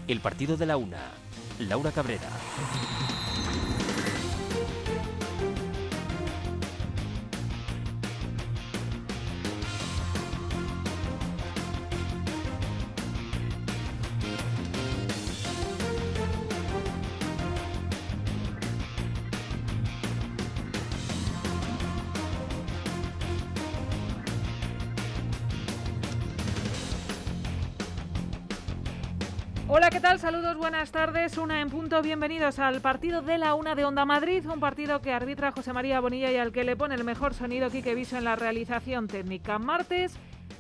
El partido de la una. Laura Cabrera. Hola, ¿qué tal? Saludos, buenas tardes. Una en punto. Bienvenidos al partido de la una de Onda Madrid. Un partido que arbitra José María Bonilla y al que le pone el mejor sonido Quique Viso en la realización técnica. Martes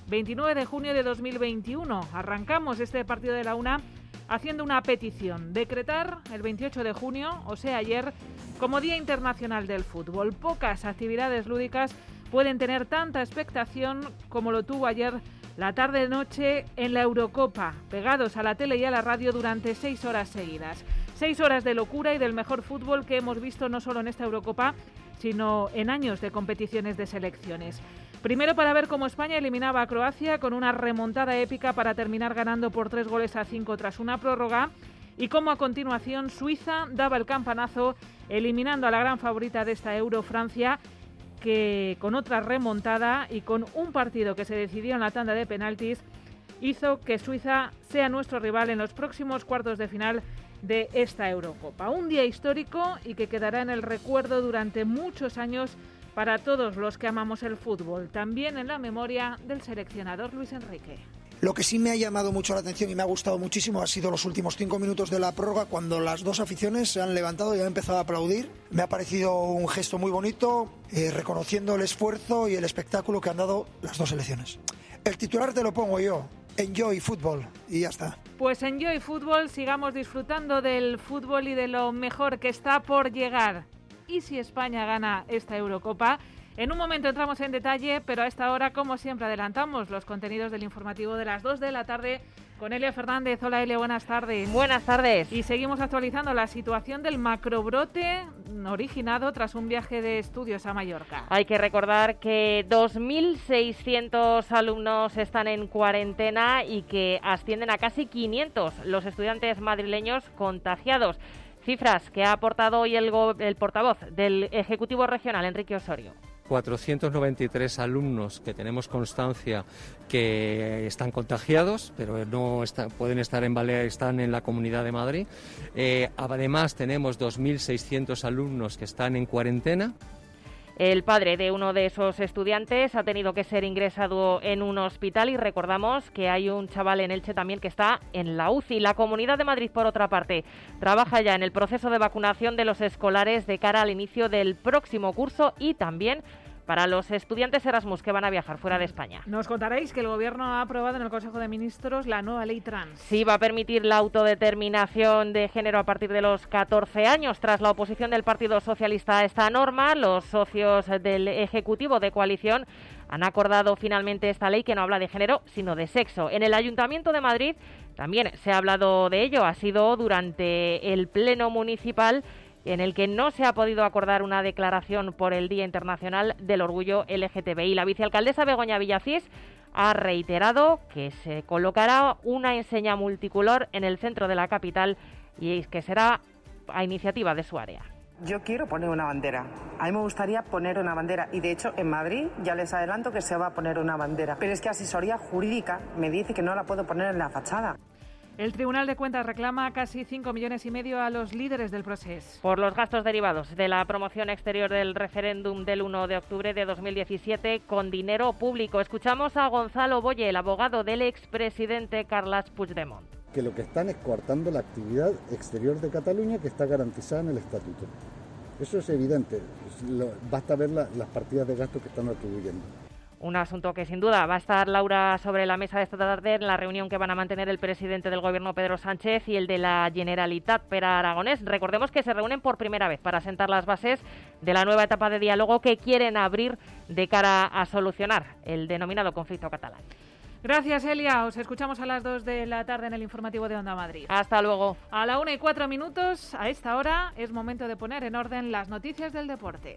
29 de junio de 2021. Arrancamos este partido de la una haciendo una petición. Decretar el 28 de junio, o sea ayer, como Día Internacional del Fútbol. Pocas actividades lúdicas pueden tener tanta expectación como lo tuvo ayer la tarde-noche en la Eurocopa, pegados a la tele y a la radio durante 6 horas seguidas. 6 horas de locura y del mejor fútbol que hemos visto no solo en esta Eurocopa, sino en años de competiciones de selecciones. Primero para ver cómo España eliminaba a Croacia con una remontada épica para terminar ganando por 3-5 tras una prórroga, y cómo a continuación Suiza daba el campanazo eliminando a la gran favorita de esta Euro, Francia, que con otra remontada y con un partido que se decidió en la tanda de penaltis hizo que Suiza sea nuestro rival en los próximos cuartos de final de esta Eurocopa. Un día histórico y que quedará en el recuerdo durante muchos años para todos los que amamos el fútbol, también en la memoria del seleccionador Luis Enrique. Lo que sí me ha llamado mucho la atención y me ha gustado muchísimo ha sido los últimos 5 minutos de la prórroga, cuando las dos aficiones se han levantado y han empezado a aplaudir. Me ha parecido un gesto muy bonito, reconociendo el esfuerzo y el espectáculo que han dado las dos selecciones. El titular te lo pongo yo: Enjoy Fútbol, y ya está. Pues Enjoy Fútbol, sigamos disfrutando del fútbol y de lo mejor que está por llegar. ¿Y si España gana esta Eurocopa? En un momento entramos en detalle, pero a esta hora, como siempre, adelantamos los contenidos del informativo de las 2 de la tarde con Elia Fernández. Hola, Elia, buenas tardes. Buenas tardes. Y seguimos actualizando la situación del macrobrote originado tras un viaje de estudios a Mallorca. Hay que recordar que 2.600 alumnos están en cuarentena y que ascienden a casi 500 los estudiantes madrileños contagiados. Cifras que ha aportado hoy el portavoz del Ejecutivo Regional, Enrique Osorio. 493 alumnos que tenemos constancia que están contagiados, pero no pueden estar en Baleares, están en la Comunidad de Madrid. Además, tenemos 2.600 alumnos que están en cuarentena. El padre de uno de esos estudiantes ha tenido que ser ingresado en un hospital y recordamos que hay un chaval en Elche también que está en la UCI. La Comunidad de Madrid, por otra parte, trabaja ya en el proceso de vacunación de los escolares de cara al inicio del próximo curso y también para los estudiantes Erasmus que van a viajar fuera de España. Nos contaréis que el Gobierno ha aprobado en el Consejo de Ministros la nueva ley trans. Sí, va a permitir la autodeterminación de género a partir de los 14 años. Tras la oposición del Partido Socialista a esta norma, los socios del Ejecutivo de coalición han acordado finalmente esta ley que no habla de género, sino de sexo. En el Ayuntamiento de Madrid también se ha hablado de ello. Ha sido durante el Pleno Municipal en el que no se ha podido acordar una declaración por el Día Internacional del Orgullo LGTBI. La vicealcaldesa Begoña Villacís ha reiterado que se colocará una enseña multicolor en el centro de la capital y que será a iniciativa de su área. Yo quiero poner una bandera. A mí me gustaría poner una bandera y de hecho en Madrid ya les adelanto que se va a poner una bandera. Pero es que asesoría jurídica me dice que no la puedo poner en la fachada. El Tribunal de Cuentas reclama casi 5,5 millones a los líderes del proceso. Por los gastos derivados de la promoción exterior del referéndum del 1 de octubre de 2017 con dinero público. Escuchamos a Gonzalo Boye, el abogado del expresidente Carles Puigdemont. Que lo que están es coartando la actividad exterior de Cataluña que está garantizada en el Estatuto. Eso es evidente. Basta ver las partidas de gasto que están atribuyendo. Un asunto que sin duda va a estar, Laura, sobre la mesa de esta tarde en la reunión que van a mantener el presidente del Gobierno, Pedro Sánchez, y el de la Generalitat, Pere Aragonés. Recordemos que se reúnen por primera vez para sentar las bases de la nueva etapa de diálogo que quieren abrir de cara a solucionar el denominado conflicto catalán. Gracias, Elia. Os escuchamos a las 2 de la tarde en el informativo de Onda Madrid. Hasta luego. A la 1:04, a esta hora, es momento de poner en orden las noticias del deporte.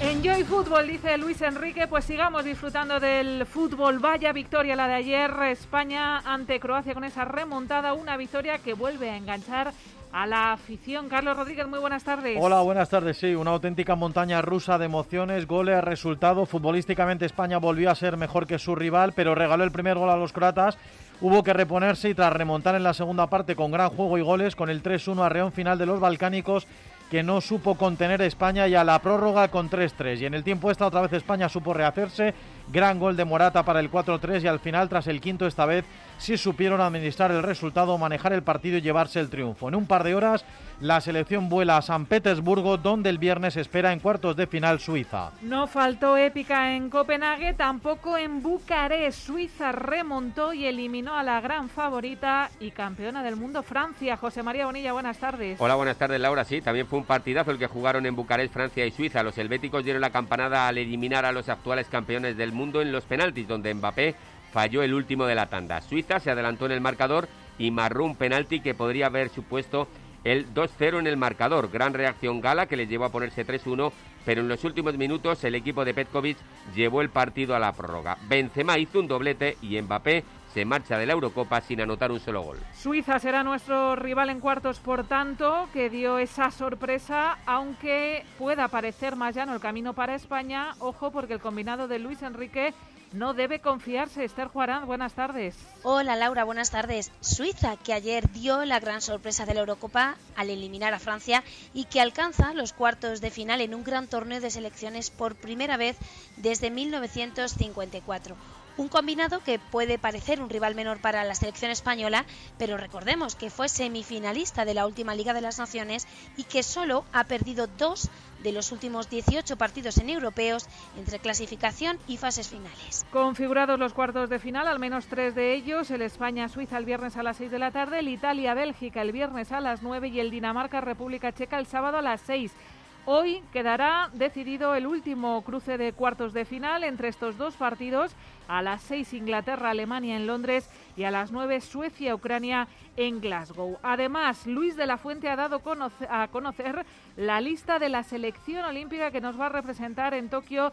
Enjoy fútbol, dice Luis Enrique, pues sigamos disfrutando del fútbol. Vaya victoria la de ayer, España ante Croacia con esa remontada, una victoria que vuelve a enganchar a la afición. Carlos Rodríguez, muy buenas tardes. Hola, buenas tardes. Sí, una auténtica montaña rusa de emociones, goles, resultado. Futbolísticamente España volvió a ser mejor que su rival, pero regaló el primer gol a los croatas. Hubo que reponerse y tras remontar en la segunda parte con gran juego y goles, con el 3-1 arreón final de los balcánicos, que no supo contener a España, y a la prórroga con 3-3. Y en el tiempo extra otra vez España supo rehacerse. Gran gol de Morata para el 4-3 y al final, tras el quinto esta vez, sí supieron administrar el resultado, manejar el partido y llevarse el triunfo. En un par de horas la selección vuela a San Petersburgo, donde el viernes espera en cuartos de final Suiza. No faltó épica en Copenhague, tampoco en Bucarest. Suiza remontó y eliminó a la gran favorita y campeona del mundo Francia. José María Bonilla, buenas tardes. Hola, buenas tardes, Laura. Sí, también fue un partidazo el que jugaron en Bucarest, Francia y Suiza. Los helvéticos dieron la campanada al eliminar a los actuales campeones del mundo en los penaltis, donde Mbappé falló el último de la tanda. Suiza se adelantó en el marcador y marró un penalti que podría haber supuesto el 2-0 en el marcador. Gran reacción gala que les llevó a ponerse 3-1, pero en los últimos minutos el equipo de Petkovic llevó el partido a la prórroga. Benzema hizo un doblete y Mbappé se marcha de la Eurocopa sin anotar un solo gol. Suiza será nuestro rival en cuartos, por tanto, que dio esa sorpresa, aunque pueda parecer más llano el camino para España. Ojo, porque el combinado de Luis Enrique no debe confiarse. Esther Juarán, buenas tardes. Hola Laura, buenas tardes. Suiza, que ayer dio la gran sorpresa de la Eurocopa al eliminar a Francia y que alcanza los cuartos de final en un gran torneo de selecciones por primera vez desde 1954. Un combinado que puede parecer un rival menor para la selección española, pero recordemos que fue semifinalista de la última Liga de las Naciones y que solo ha perdido 2 de los últimos 18 partidos en europeos entre clasificación y fases finales. Configurados los cuartos de final, al menos 3 de ellos, el España-Suiza el viernes a las 6 de la tarde, el Italia-Bélgica el viernes a las 9 y el Dinamarca-República Checa el sábado a las 6. Hoy quedará decidido el último cruce de cuartos de final entre estos dos partidos. A las 6 Inglaterra-Alemania en Londres y a las 9 Suecia-Ucrania en Glasgow. Además, Luis de la Fuente ha dado a conocer la lista de la selección olímpica que nos va a representar en Tokio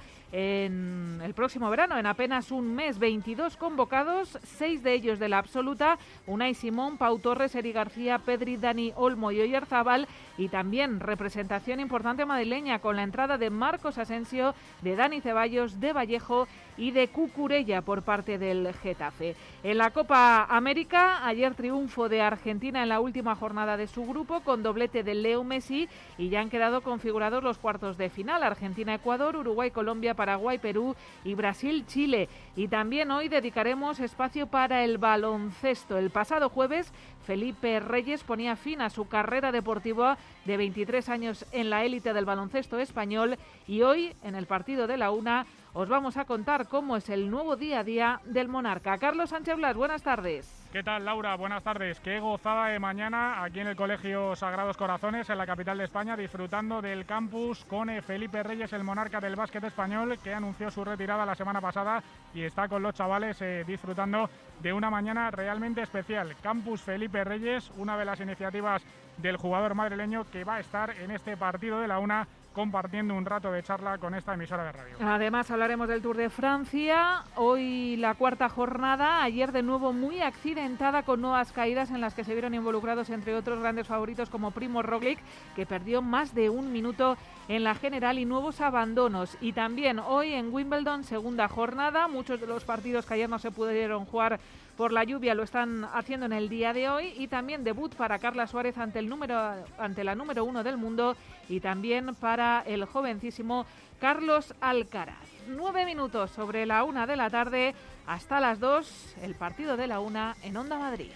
en el próximo verano, en apenas un mes. 22 convocados, 6 de ellos de la absoluta: Unai Simón, Pau Torres, Eri García, Pedri, Dani Olmo y Oyarzabal, y también representación importante madrileña con la entrada de Marcos Asensio, de Dani Ceballos, de Vallejo y de Cucurella por parte del Getafe. En la Copa América, ayer triunfo de Argentina en la última jornada de su grupo con doblete de Leo Messi, y ya han quedado configurados los cuartos de final: Argentina-Ecuador, Uruguay-Colombia, Paraguay-Perú y Brasil-Chile. Y también hoy dedicaremos espacio para el baloncesto. El pasado jueves, Felipe Reyes ponía fin a su carrera deportiva de 23 años en la élite del baloncesto español, y hoy, en el partido de la una, os vamos a contar cómo es el nuevo día a día del Monarca. Carlos Sánchez Blas, buenas tardes. ¿Qué tal, Laura? Buenas tardes. Qué gozada de mañana aquí en el Colegio Sagrados Corazones, en la capital de España, disfrutando del campus con Felipe Reyes, el monarca del básquet español, que anunció su retirada la semana pasada y está con los chavales disfrutando de una mañana realmente especial. Campus Felipe Reyes, una de las iniciativas del jugador madrileño que va a estar en este partido de la una, compartiendo un rato de charla con esta emisora de radio. Además hablaremos del Tour de Francia, hoy la cuarta jornada, ayer de nuevo muy accidentada con nuevas caídas en las que se vieron involucrados entre otros grandes favoritos como Primož Roglič, que perdió más de un minuto en la general, y nuevos abandonos. Y también hoy en Wimbledon, segunda jornada, muchos de los partidos que ayer no se pudieron jugar por la lluvia lo están haciendo en el día de hoy, y también debut para Carla Suárez ante la número 1 del mundo, y también para el jovencísimo Carlos Alcaraz. 9 minutos sobre la 1 de la tarde, hasta las 2, el partido de la 1 en Onda Madrid.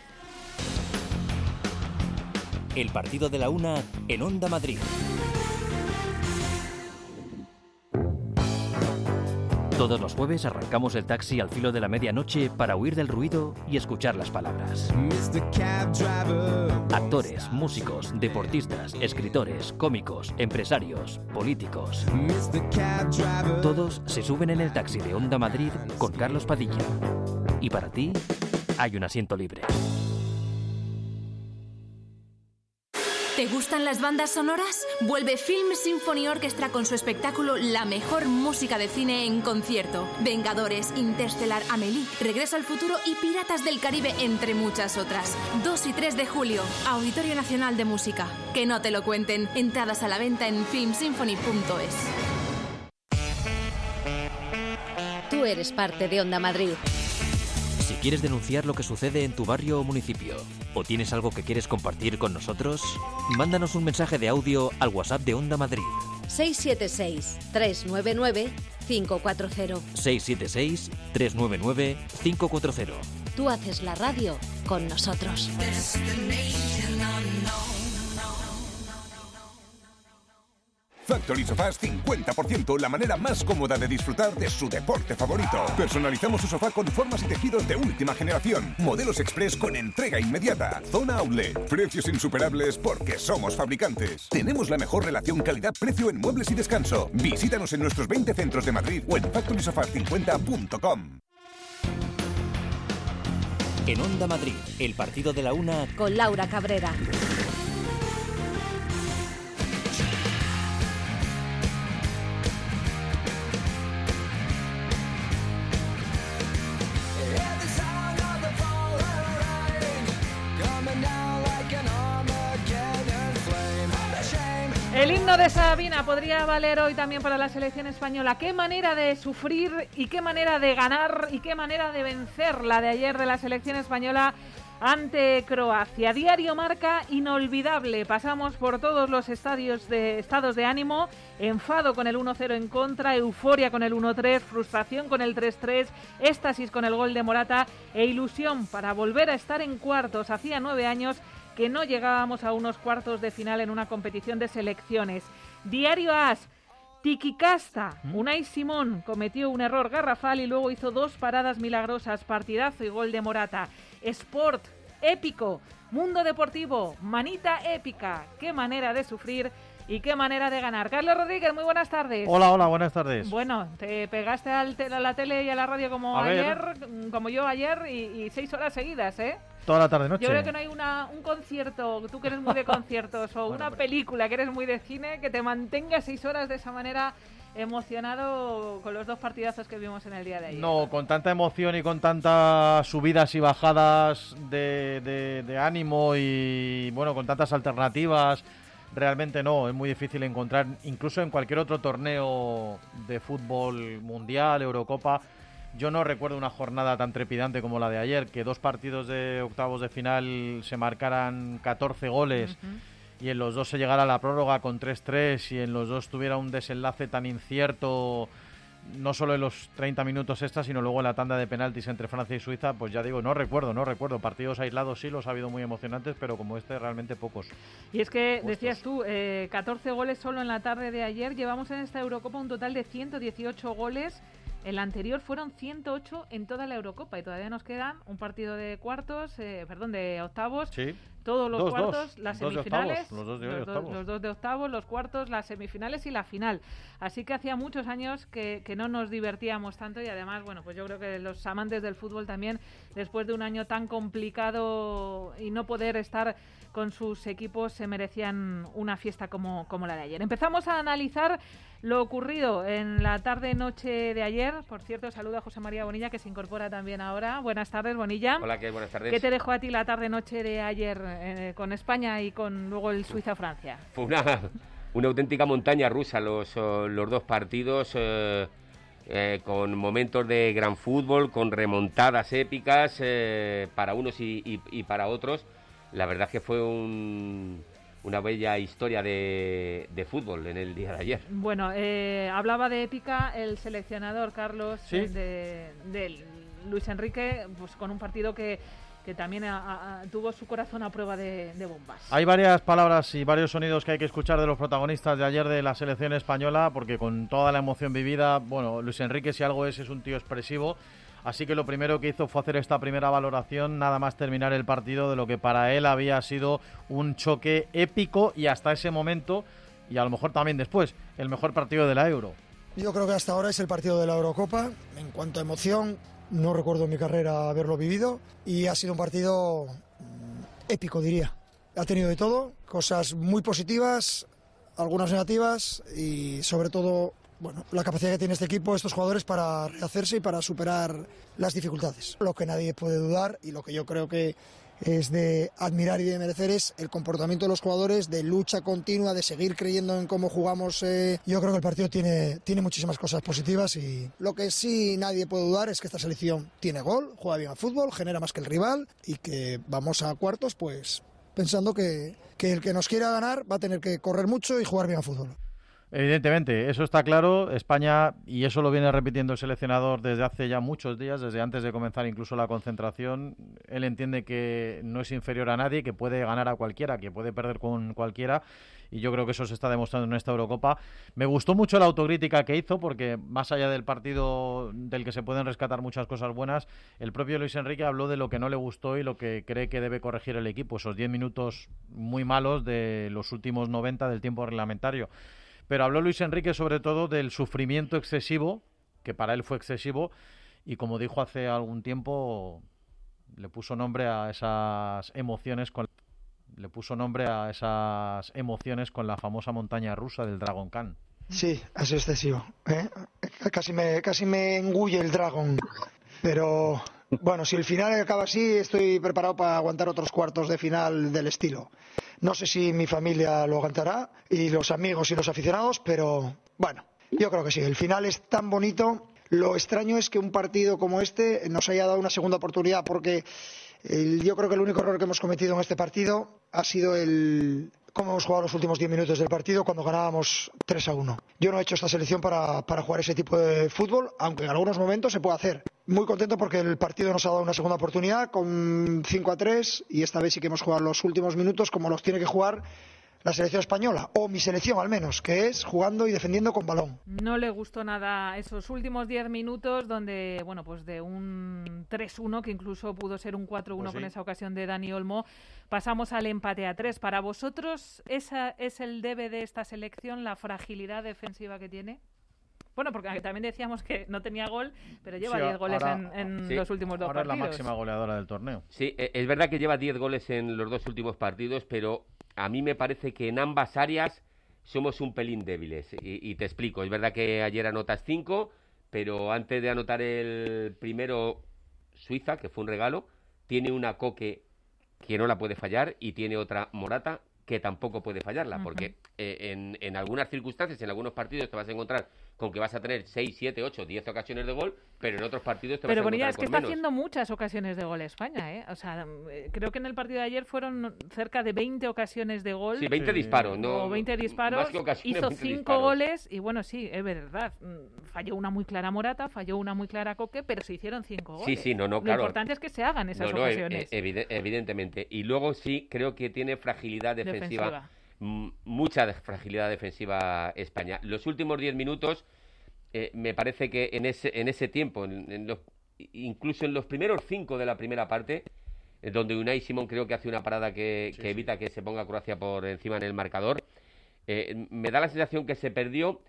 El partido de la 1 en Onda Madrid. Todos los jueves arrancamos el taxi al filo de la medianoche para huir del ruido y escuchar las palabras. Actores, músicos, deportistas, escritores, cómicos, empresarios, políticos. Todos se suben en el taxi de Onda Madrid con Carlos Padilla. Y para ti hay un asiento libre. ¿Te gustan las bandas sonoras? Vuelve Film Symphony Orchestra con su espectáculo La mejor música de cine en concierto. Vengadores, Interstellar, Amélie, Regreso al futuro y Piratas del Caribe, entre muchas otras. 2 y 3 de julio, Auditorio Nacional de Música. Que no te lo cuenten. Entradas a la venta en filmsymphony.es. Tú eres parte de Onda Madrid. Si quieres denunciar lo que sucede en tu barrio o municipio, o tienes algo que quieres compartir con nosotros, mándanos un mensaje de audio al WhatsApp de Onda Madrid. 676-399-540. 676-399-540. Tú haces la radio con nosotros. Factory Sofás 50%, la manera más cómoda de disfrutar de su deporte favorito. Personalizamos su sofá con formas y tejidos de última generación. Modelos express con entrega inmediata. Zona Outlet. Precios insuperables porque somos fabricantes. Tenemos la mejor relación calidad-precio en muebles y descanso. Visítanos en nuestros 20 centros de Madrid o en factorysofas50.com. En Onda Madrid, el partido de la una con Laura Cabrera. El himno de Sabina podría valer hoy también para la selección española. Qué manera de sufrir y qué manera de ganar y qué manera de vencer la de ayer de la selección española ante Croacia. Diario Marca, inolvidable. Pasamos por todos los estados de ánimo. Enfado con el 1-0 en contra, euforia con el 1-3, frustración con el 3-3, éxtasis con el gol de Morata e ilusión para volver a estar en cuartos. Hacía 9 años que no llegábamos a unos cuartos de final en una competición de selecciones. Diario AS, Tiquicasta. Unai Simón cometió un error garrafal y luego hizo 2 paradas milagrosas, partidazo y gol de Morata. Sport, épico. Mundo deportivo, manita épica. Qué manera de sufrir y qué manera de ganar. Carlos Rodríguez, muy buenas tardes. Hola, buenas tardes. Bueno, te pegaste a la tele y a la radio como yo ayer y 6 horas seguidas, ¿eh? Toda la tarde-noche. Yo creo que no hay un concierto, tú que eres muy de conciertos, o una película que eres muy de cine, que te mantenga 6 horas de esa manera emocionado con los 2 partidazos que vimos en el día de ayer. No, con tanta emoción y con tantas subidas y bajadas de ánimo y, bueno, con tantas alternativas, realmente no, es muy difícil encontrar, incluso en cualquier otro torneo de fútbol mundial, Eurocopa. Yo no recuerdo una jornada tan trepidante como la de ayer, que 2 partidos de octavos de final se marcaran 14 goles y en los 2 se llegara a la prórroga con 3-3 y en los 2 tuviera un desenlace tan incierto, no solo en los 30 minutos extras, sino luego en la tanda de penaltis entre Francia y Suiza. Pues ya digo, no recuerdo. Partidos aislados sí los ha habido muy emocionantes, pero como este realmente pocos. Y es que, decías tú, 14 goles solo en la tarde de ayer. Llevamos en esta Eurocopa un total de 118 goles. En la anterior fueron 108 en toda la Eurocopa y todavía nos quedan un partido de de octavos. Sí. Todos los cuartos, las semifinales, los 2 de octavos, los cuartos, las semifinales y la final. Así que hacía muchos años que no nos divertíamos tanto y además, bueno, pues yo creo que los amantes del fútbol también, después de un año tan complicado y no poder estar con sus equipos, se merecían una fiesta como la de ayer. Empezamos a analizar lo ocurrido en la tarde-noche de ayer. Por cierto, saludo a José María Bonilla, que se incorpora también ahora. Buenas tardes, Bonilla. Hola, buenas tardes. ¿Qué te dejó a ti la tarde-noche de ayer con España y con luego el Suiza-Francia? Fue una auténtica montaña rusa los 2 partidos, con momentos de gran fútbol, con remontadas épicas para unos y para otros. La verdad es que fue una bella historia de fútbol en el día de ayer. Bueno, hablaba de épica el seleccionador Carlos, ¿sí? de Luis Enrique, pues con un partido que también tuvo su corazón a prueba de bombas. Hay varias palabras y varios sonidos que hay que escuchar de los protagonistas de ayer de la selección española, porque con toda la emoción vivida, bueno, Luis Enrique, si algo es un tío expresivo. Así que lo primero que hizo fue hacer esta primera valoración, nada más terminar el partido, de lo que para él había sido un choque épico y hasta ese momento, y a lo mejor también después, el mejor partido de la Euro. Yo creo que hasta ahora es el partido de la Eurocopa. En cuanto a emoción, no recuerdo en mi carrera haberlo vivido y ha sido un partido épico, diría. Ha tenido de todo, cosas muy positivas, algunas negativas y sobre todo, bueno, la capacidad que tiene este equipo, estos jugadores, para rehacerse y para superar las dificultades. Lo que nadie puede dudar y lo que yo creo que es de admirar y de merecer es el comportamiento de los jugadores, de lucha continua, de seguir creyendo en cómo jugamos. Yo creo que el partido tiene muchísimas cosas positivas y lo que sí nadie puede dudar es que esta selección tiene gol, juega bien al fútbol, genera más que el rival y que vamos a cuartos pues pensando que el que nos quiera ganar va a tener que correr mucho y jugar bien al fútbol. Evidentemente, eso está claro. España, y eso lo viene repitiendo el seleccionador desde hace ya muchos días, desde antes de comenzar incluso la concentración, él entiende que no es inferior a nadie, que puede ganar a cualquiera, que puede perder con cualquiera, y yo creo que eso se está demostrando en esta Eurocopa. Me gustó mucho la autocrítica que hizo, porque más allá del partido del que se pueden rescatar muchas cosas buenas, el propio Luis Enrique habló de lo que no le gustó y lo que cree que debe corregir el equipo, esos 10 minutos muy malos de los últimos 90 del tiempo reglamentario. Pero habló Luis Enrique sobre todo del sufrimiento excesivo, que para él fue excesivo, y como dijo hace algún tiempo, le puso nombre a esas emociones con la famosa montaña rusa del Dragon Khan. Sí, es excesivo, ¿eh? Casi me engulle el Dragon, pero bueno, si el final acaba así, estoy preparado para aguantar otros cuartos de final del estilo. No sé si mi familia lo aguantará, y los amigos y los aficionados, pero bueno, yo creo que sí. El final es tan bonito. Lo extraño es que un partido como este nos haya dado una segunda oportunidad, porque yo creo que el único error que hemos cometido en este partido ha sido cómo hemos jugado los últimos 10 minutos del partido cuando ganábamos 3-1. Yo no he hecho esta selección para jugar ese tipo de fútbol, aunque en algunos momentos se puede hacer. Muy contento porque el partido nos ha dado una segunda oportunidad con 5-3 y esta vez sí que hemos jugado los últimos minutos como los tiene que jugar la selección española, o mi selección al menos, que es jugando y defendiendo con balón. No le gustó nada esos últimos 10 minutos donde, bueno, pues de un 3-1, que incluso pudo ser un 4-1 pues sí, con esa ocasión de Dani Olmo, pasamos al empate a 3. ¿Para vosotros esa es el debe de esta selección, la fragilidad defensiva que tiene? Bueno, porque también decíamos que no tenía gol, pero lleva 10 goles en los últimos dos partidos. Ahora es la máxima goleadora del torneo. Sí, es verdad que lleva 10 goles en los dos últimos partidos, pero a mí me parece que en ambas áreas somos un pelín débiles. Y te explico, es verdad que ayer anotas 5, pero antes de anotar el primero, Suiza, que fue un regalo, tiene una Coque que no la puede fallar y tiene otra Morata que tampoco puede fallarla, porque en algunas circunstancias, en algunos partidos te vas a encontrar con que vas a tener 6, 7, 8, 10 ocasiones de gol, pero en otros partidos te vas a encontrar con menos. Pero Bonilla, es que está haciendo muchas ocasiones de gol España, ¿eh? O sea, creo que en el partido de ayer fueron cerca de 20 ocasiones de gol. Sí, 20 disparos, ¿no? O 20 disparos, hizo 5 goles y bueno, sí, es verdad. Falló una muy clara Morata, falló una muy clara Coque, pero se hicieron 5 goles. Sí, claro. Lo importante es que se hagan esas ocasiones. Evidentemente. Y luego sí, creo que tiene fragilidad defensiva. Mucha fragilidad defensiva España. Los últimos 10 minutos, me parece que en ese tiempo, incluso en los primeros 5 de la primera parte, donde Unai Simón creo que hace una parada que evita que se ponga Croacia por encima en el marcador, me da la sensación que se perdió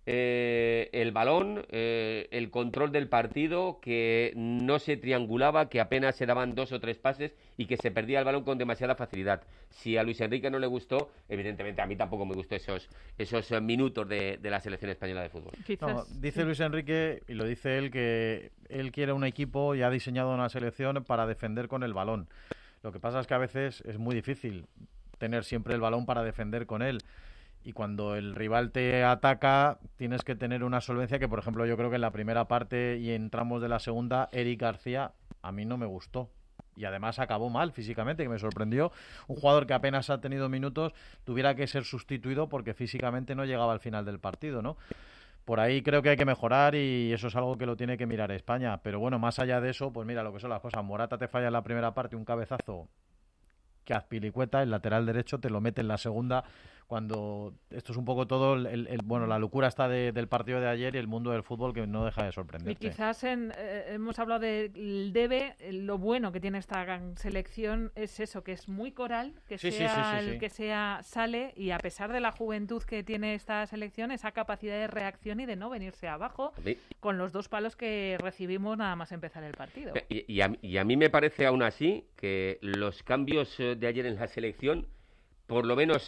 el balón, el control del partido, que no se triangulaba, que apenas se daban 2 o 3 pases y que se perdía el balón con demasiada facilidad. Si a Luis Enrique no le gustó, evidentemente a mí tampoco me gustó esos minutos de la selección española de fútbol. No, dice Luis Enrique, y lo dice él, que él quiere un equipo y ha diseñado una selección para defender con el balón. Lo que pasa es que a veces es muy difícil tener siempre el balón para defender con él. Y cuando el rival te ataca, tienes que tener una solvencia que, por ejemplo, yo creo que en la primera parte y en tramos de la segunda, Eric García a mí no me gustó. Y además acabó mal físicamente, que me sorprendió. Un jugador que apenas ha tenido minutos tuviera que ser sustituido porque físicamente no llegaba al final del partido, ¿no? Por ahí creo que hay que mejorar y eso es algo que lo tiene que mirar España. Pero bueno, más allá de eso, pues mira lo que son las cosas. Morata te falla en la primera parte un cabezazo que Azpilicueta, el lateral derecho, te lo mete en la segunda cuando esto es un poco todo bueno, la locura está del partido de ayer y el mundo del fútbol que no deja de sorprenderte. Y quizás hemos hablado del debe, lo bueno que tiene esta gran selección es eso, que es muy coral, que que sea sale, y a pesar de la juventud que tiene esta selección, esa capacidad de reacción y de no venirse abajo con los 2 palos que recibimos nada más empezar el partido. Y a mí me parece aún así que los cambios de ayer en la selección, por lo menos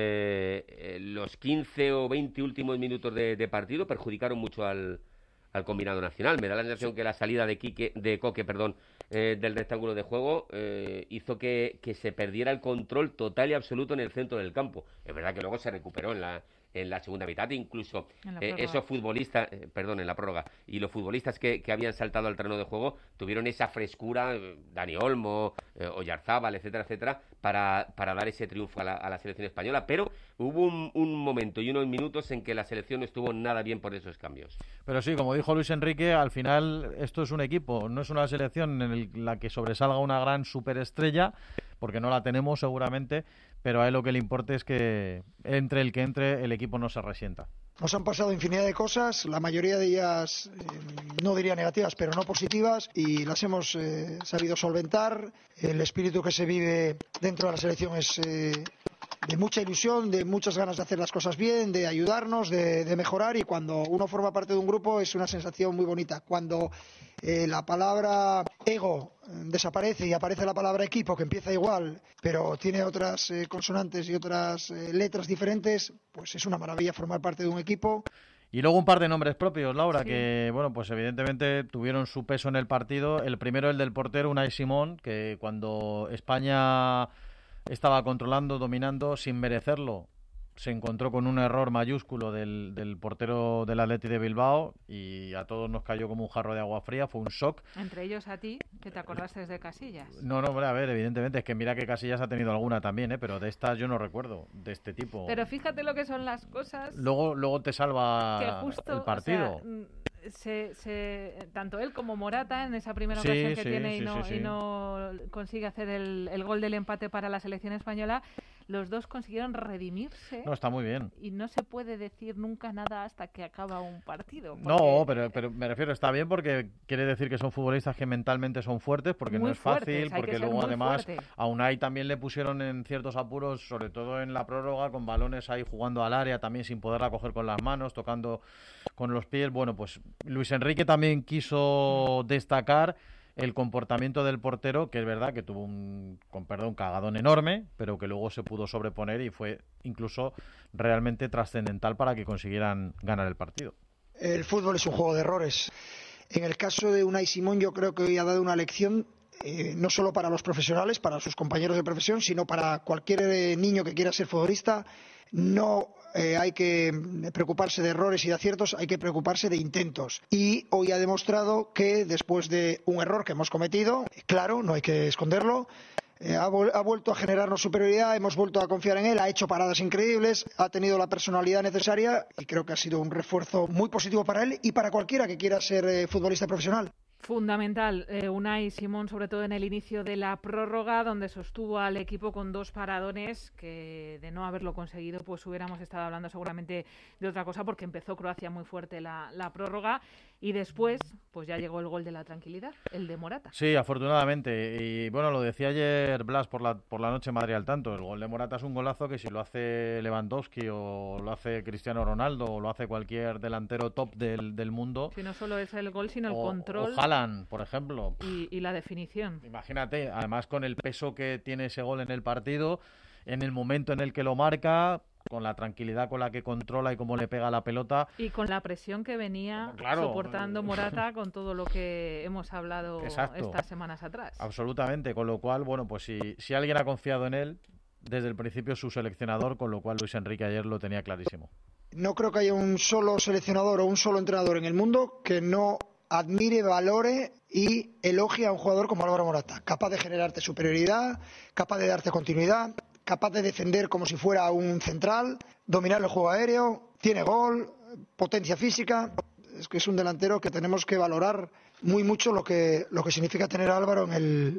los 15 o 20 últimos minutos de partido, perjudicaron mucho al combinado nacional. Me da la sensación que la salida de Coque, del rectángulo de juego hizo que se perdiera el control total y absoluto en el centro del campo. Es verdad que luego se recuperó en la segunda mitad, incluso esos futbolistas, en la prórroga, y los futbolistas que habían saltado al terreno de juego tuvieron esa frescura, Dani Olmo, Oyarzábal, etcétera, etcétera, para dar ese triunfo a la selección española, pero hubo un momento y unos minutos en que la selección no estuvo nada bien por esos cambios. Pero sí, como dijo Luis Enrique, al final esto es un equipo, no es una selección en la que sobresalga una gran superestrella, porque no la tenemos seguramente, pero a él lo que le importa es que entre el equipo no se resienta. Nos han pasado infinidad de cosas, la mayoría de ellas no diría negativas, pero no positivas, y las hemos sabido solventar. El espíritu que se vive dentro de la selección es de mucha ilusión, de muchas ganas de hacer las cosas bien, de ayudarnos, de mejorar, y cuando uno forma parte de un grupo es una sensación muy bonita. Cuando la palabra ego desaparece y aparece la palabra equipo, que empieza igual, pero tiene otras consonantes y otras letras diferentes, pues es una maravilla formar parte de un equipo. Y luego un par de nombres propios, Laura, que bueno, pues evidentemente tuvieron su peso en el partido. El primero, el del portero, Unai Simón, que cuando España estaba controlando, dominando, sin merecerlo, se encontró con un error mayúsculo del portero del Athletic de Bilbao y a todos nos cayó como un jarro de agua fría, fue un shock. Entre ellos a ti, que te acordaste de Casillas. No, hombre, a ver, evidentemente, es que mira que Casillas ha tenido alguna también, pero de estas yo no recuerdo, de este tipo. Pero fíjate lo que son las cosas. Luego te salva el partido. O sea, tanto él como Morata en esa primera ocasión que tiene y no consigue hacer el gol del empate para la selección española, los dos consiguieron redimirse. No, está muy bien. Y no se puede decir nunca nada hasta que acaba un partido. No, pero me refiero, está bien porque quiere decir que son futbolistas que mentalmente son fuertes, porque no es fácil, porque luego además a Unai también le pusieron en ciertos apuros, sobre todo en la prórroga, con balones ahí jugando al área, también sin poderla coger con las manos, tocando con los pies. Bueno, pues Luis Enrique también quiso destacar el comportamiento del portero, que es verdad que tuvo un cagadón enorme, pero que luego se pudo sobreponer y fue incluso realmente trascendental para que consiguieran ganar el partido. El fútbol es un juego de errores. En el caso de Unai Simón, yo creo que hoy ha dado una lección no solo para los profesionales, para sus compañeros de profesión, sino para cualquier niño que quiera ser futbolista. No hay que preocuparse de errores y de aciertos, hay que preocuparse de intentos. Y hoy ha demostrado que después de un error que hemos cometido, claro, no hay que esconderlo, ha vuelto a generarnos superioridad, hemos vuelto a confiar en él, ha hecho paradas increíbles, ha tenido la personalidad necesaria y creo que ha sido un refuerzo muy positivo para él y para cualquiera que quiera ser futbolista profesional. Fundamental, Unai Simón, sobre todo en el inicio de la prórroga, donde sostuvo al equipo con 2 paradones, que de no haberlo conseguido, pues hubiéramos estado hablando seguramente de otra cosa, porque empezó Croacia muy fuerte la prórroga, y después, pues ya llegó el gol de la tranquilidad, el de Morata. Sí, afortunadamente, y bueno, lo decía ayer Blas por la noche en Madrid al tanto, el gol de Morata es un golazo que si lo hace Lewandowski o lo hace Cristiano Ronaldo o lo hace cualquier delantero top del mundo. Si no solo es el gol, sino el control. Haaland, por ejemplo. Y la definición. Imagínate, además con el peso que tiene ese gol en el partido, en el momento en el que lo marca, con la tranquilidad con la que controla y cómo le pega la pelota. Y con la presión que venía soportando Morata con todo lo que hemos hablado estas semanas atrás. Absolutamente, con lo cual, bueno, pues si alguien ha confiado en él, desde el principio su seleccionador, con lo cual Luis Enrique ayer lo tenía clarísimo. No creo que haya un solo seleccionador o un solo entrenador en el mundo que no admire, valore y elogie a un jugador como Álvaro Morata, capaz de generarte superioridad, capaz de darte continuidad, capaz de defender como si fuera un central, dominar el juego aéreo, tiene gol, potencia física. Es que es un delantero que tenemos que valorar muy mucho lo que significa tener a Álvaro en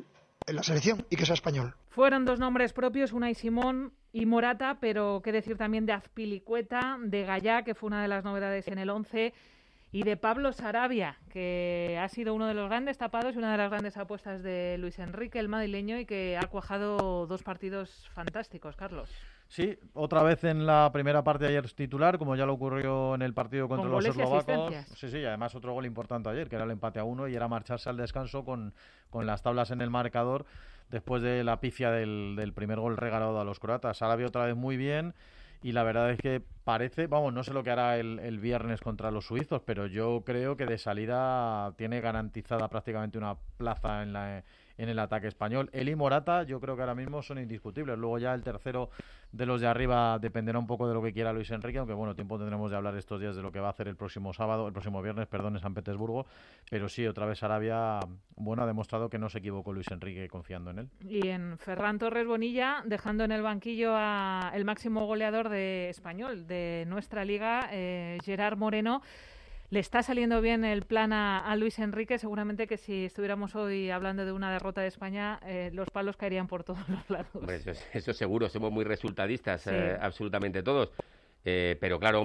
en la selección y que sea español. Fueron dos nombres propios, Unai Simón y Morata, pero qué decir también de Azpilicueta, de Gallá, que fue una de las novedades en el 11, y de Pablo Sarabia, que ha sido uno de los grandes tapados y una de las grandes apuestas de Luis Enrique, el madrileño, y que ha cuajado dos partidos fantásticos, Carlos. Sí, otra vez en la primera parte de ayer titular, como ya lo ocurrió en el partido contra los eslovacos. Sí, además otro gol importante ayer, que era el empate a 1 y era marcharse al descanso con las tablas en el marcador después de la pifia del primer gol regalado a los croatas. Sarabia otra vez muy bien y la verdad es que parece, no sé lo que hará el viernes contra los suizos, pero yo creo que de salida tiene garantizada prácticamente una plaza en el ataque español. Él y Morata yo creo que ahora mismo son indiscutibles. Luego ya el tercero de los de arriba dependerá un poco de lo que quiera Luis Enrique, aunque tiempo tendremos de hablar estos días de lo que va a hacer el próximo viernes, en San Petersburgo. Pero sí, otra vez Sarabia, ha demostrado que no se equivocó Luis Enrique confiando en él. Y en Ferran Torres Bonilla, dejando en el banquillo el máximo goleador de español de nuestra liga, Gerard Moreno. Le está saliendo bien el plan a Luis Enrique. Seguramente que si estuviéramos hoy hablando de una derrota de España, los palos caerían por todos los lados. Hombre, eso seguro, somos muy resultadistas, sí. Absolutamente todos. Pero claro,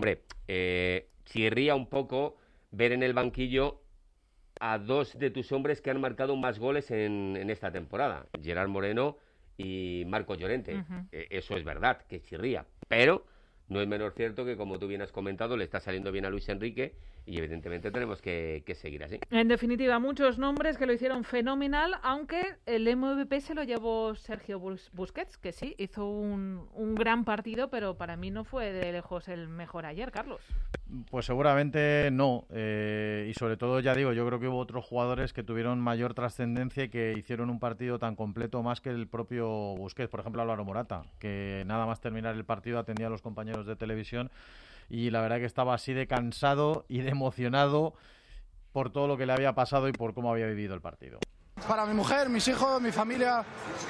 chirría un poco ver en el banquillo a dos de tus hombres que han marcado más goles en esta temporada, Gerard Moreno y Marcos Llorente. Uh-huh. Eso es verdad, que chirría, pero no es menos cierto que, como tú bien has comentado, le está saliendo bien a Luis Enrique y evidentemente tenemos que seguir así. En definitiva, muchos nombres que lo hicieron fenomenal, aunque el MVP se lo llevó Sergio Busquets, que sí, hizo un gran partido, pero para mí no fue de lejos el mejor ayer, Carlos. Pues seguramente no, y sobre todo, ya digo, yo creo que hubo otros jugadores que tuvieron mayor trascendencia y que hicieron un partido tan completo más que el propio Busquets. Por ejemplo, Álvaro Morata, que nada más terminar el partido atendía a los compañeros de televisión y la verdad que estaba así de cansado y de emocionado por todo lo que le había pasado y por cómo había vivido el partido. Para mi mujer, mis hijos, mi familia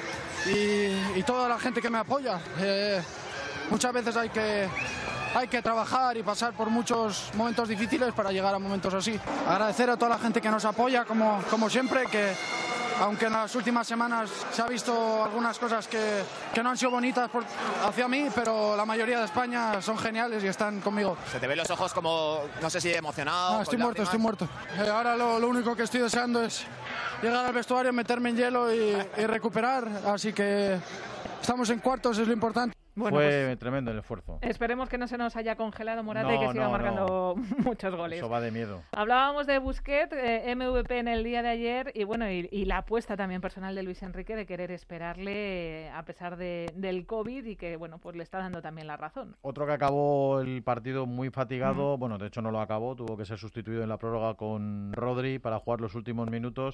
y toda la gente que me apoya. Muchas veces hay que trabajar y pasar por muchos momentos difíciles para llegar a momentos así. Agradecer a toda la gente que nos apoya, como siempre, que aunque en las últimas semanas se ha visto algunas cosas que no han sido bonitas hacia mí, pero la mayoría de España son geniales y están conmigo. Se te ven los ojos como, no sé si emocionado. No, estoy muerto. Ahora lo único que estoy deseando es llegar al vestuario, meterme en hielo y recuperar, así que estamos en cuartos, es lo importante. Bueno, fue tremendo el esfuerzo. Esperemos que no se nos haya congelado Morata y que siga marcando muchos goles. Eso va de miedo. Hablábamos de Busquets, MVP en el día de ayer, y la apuesta también personal de Luis Enrique de querer esperarle a pesar del COVID y que pues le está dando también la razón. Otro que acabó el partido muy fatigado, de hecho no lo acabó, tuvo que ser sustituido en la prórroga con Rodri para jugar los últimos minutos.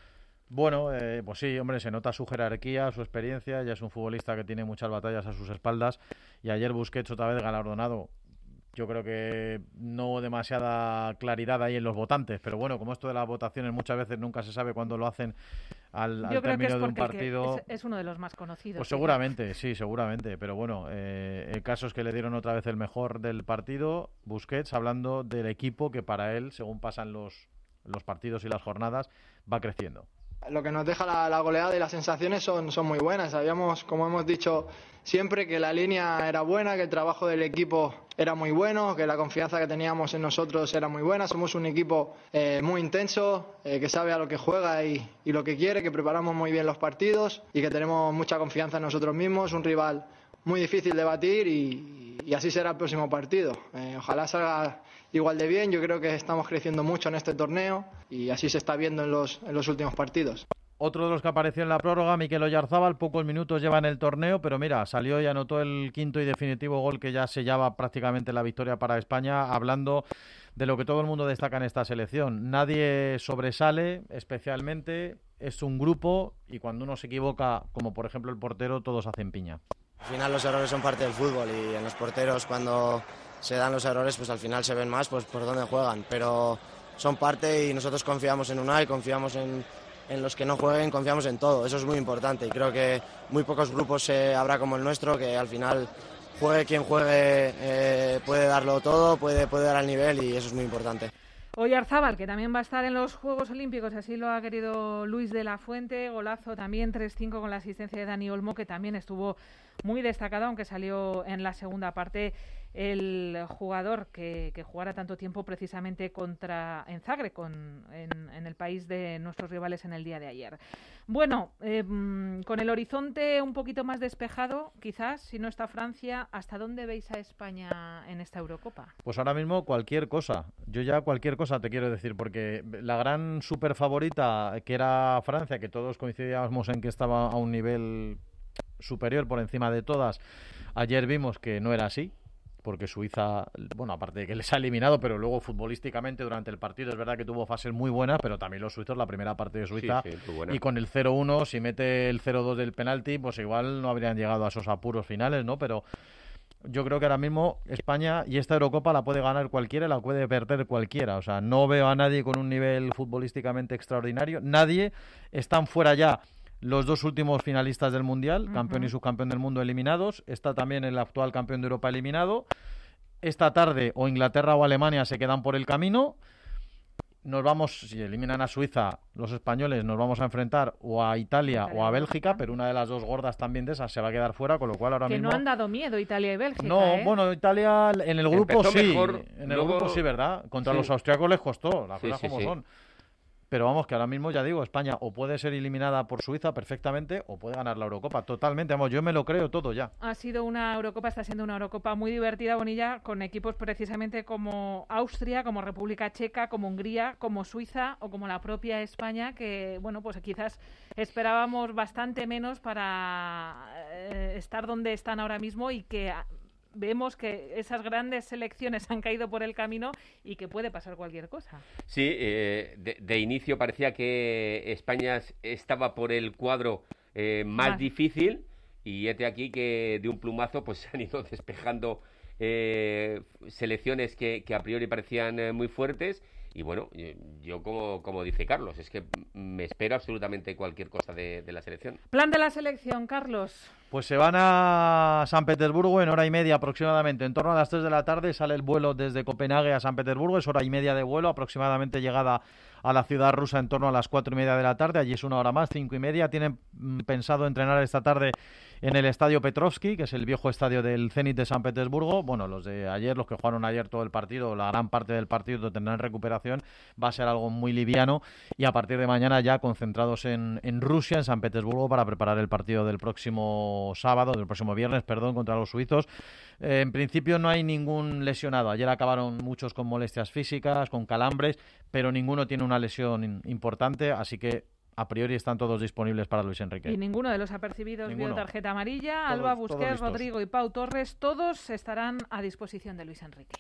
Pues sí, hombre, se nota su jerarquía, su experiencia, ya es un futbolista que tiene muchas batallas a sus espaldas y ayer Busquets otra vez galardonado. Yo creo que no demasiada claridad ahí en los votantes, pero como esto de las votaciones muchas veces nunca se sabe cuándo lo hacen al término de un partido. Es uno de los más conocidos. Pues seguramente, sí, seguramente, pero el caso es que le dieron otra vez el mejor del partido, Busquets, hablando del equipo que para él, según pasan los partidos y las jornadas, va creciendo. Lo que nos deja la goleada y las sensaciones son muy buenas. Sabíamos, como hemos dicho siempre, que la línea era buena, que el trabajo del equipo era muy bueno, que la confianza que teníamos en nosotros era muy buena. Somos un equipo muy intenso, que sabe a lo que juega y lo que quiere, que preparamos muy bien los partidos y que tenemos mucha confianza en nosotros mismos. Un rival muy difícil de batir y así será el próximo partido. Ojalá salga igual de bien. Yo creo que estamos creciendo mucho en este torneo y así se está viendo en los últimos partidos. Otro de los que apareció en la prórroga, Mikel Oyarzabal, pocos minutos lleva en el torneo, pero mira, salió y anotó el quinto y definitivo gol que ya sellaba prácticamente la victoria para España, hablando de lo que todo el mundo destaca en esta selección. Nadie sobresale especialmente, es un grupo y cuando uno se equivoca, como por ejemplo el portero, todos hacen piña. Al final los errores son parte del fútbol y en los porteros cuando se dan los errores pues al final se ven más pues por dónde juegan, pero son parte y nosotros confiamos en Unai, confiamos en los que no jueguen, confiamos en todo, eso es muy importante y creo que muy pocos grupos habrá como el nuestro, que al final juegue quien juegue puede darlo todo, puede dar al nivel y eso es muy importante. Oyarzábal, que también va a estar en los Juegos Olímpicos, así lo ha querido Luis de la Fuente. Golazo también 3-5 con la asistencia de Dani Olmo, que también estuvo muy destacado, aunque salió en la segunda parte el jugador que jugara tanto tiempo precisamente en Zagreb, en el país de nuestros rivales en el día de ayer. Bueno, con el horizonte un poquito más despejado, quizás, si no está Francia, ¿hasta dónde veis a España en esta Eurocopa? Pues ahora mismo cualquier cosa. Yo ya cualquier cosa te quiero decir, porque la gran super favorita, que era Francia, que todos coincidíamos en que estaba a un nivel superior por encima de todas, ayer vimos que no era así, porque Suiza, bueno, aparte de que les ha eliminado, pero luego futbolísticamente durante el partido es verdad que tuvo fases muy buenas, pero también los suizos, la primera parte de Suiza, sí, y con el 0-1, si mete el 0-2 del penalti, pues igual no habrían llegado a esos apuros finales, ¿no? Pero yo creo que ahora mismo España, y esta Eurocopa la puede ganar cualquiera y la puede perder cualquiera. O sea, no veo a nadie con un nivel futbolísticamente extraordinario. Nadie. Están fuera ya los dos últimos finalistas del Mundial, campeón y subcampeón del mundo eliminados. Está también el actual campeón de Europa eliminado. Esta tarde o Inglaterra o Alemania se quedan por el camino. Nos vamos, si eliminan a Suiza, los españoles nos vamos a enfrentar o a Italia o a Bélgica, pero una de las dos gordas también de esas se va a quedar fuera, con lo cual ahora mismo... Que no han dado miedo Italia y Bélgica, No, bueno, Italia en el grupo empezó sí, mejor, en el luego... grupo sí, ¿verdad? Contra los austriacos les costó, las cosas como sí. son. Pero vamos, que ahora mismo, ya digo, España o puede ser eliminada por Suiza perfectamente o puede ganar la Eurocopa totalmente. Vamos, yo me lo creo todo ya. Ha sido una Eurocopa, está siendo una Eurocopa muy divertida, Bonilla, con equipos precisamente como Austria, como República Checa, como Hungría, como Suiza o como la propia España, que, bueno, pues quizás esperábamos bastante menos para estar donde están ahora mismo y que... vemos que esas grandes selecciones han caído por el camino y que puede pasar cualquier cosa. Sí, de inicio parecía que España estaba por el cuadro más difícil y hete aquí que de un plumazo pues se han ido despejando selecciones que a priori parecían muy fuertes. Y bueno, yo como dice Carlos, es que me espero absolutamente cualquier cosa de la selección. Plan de la selección, Carlos. Pues se van a San Petersburgo en hora y media aproximadamente. En torno a las 3 de la tarde sale el vuelo desde Copenhague a San Petersburgo. Es hora y media de vuelo, aproximadamente llegada a la ciudad rusa en torno a las 4:30 de la tarde. Allí es una hora más, 5:30. Tienen pensado entrenar esta tarde en el estadio Petrovsky, que es el viejo estadio del Zenit de San Petersburgo. Bueno, los de ayer, los que jugaron ayer todo el partido, la gran parte del partido tendrán recuperación. Va a ser algo muy liviano y a partir de mañana ya concentrados en Rusia, en San Petersburgo, para preparar el partido del próximo viernes, contra los suizos. En principio no hay ningún lesionado. Ayer acabaron muchos con molestias físicas, con calambres, pero ninguno tiene una lesión importante, así que a priori están todos disponibles para Luis Enrique. Y ninguno de los apercibidos vio tarjeta amarilla. Alba, Busquets, Rodrigo y Pau Torres, todos estarán a disposición de Luis Enrique.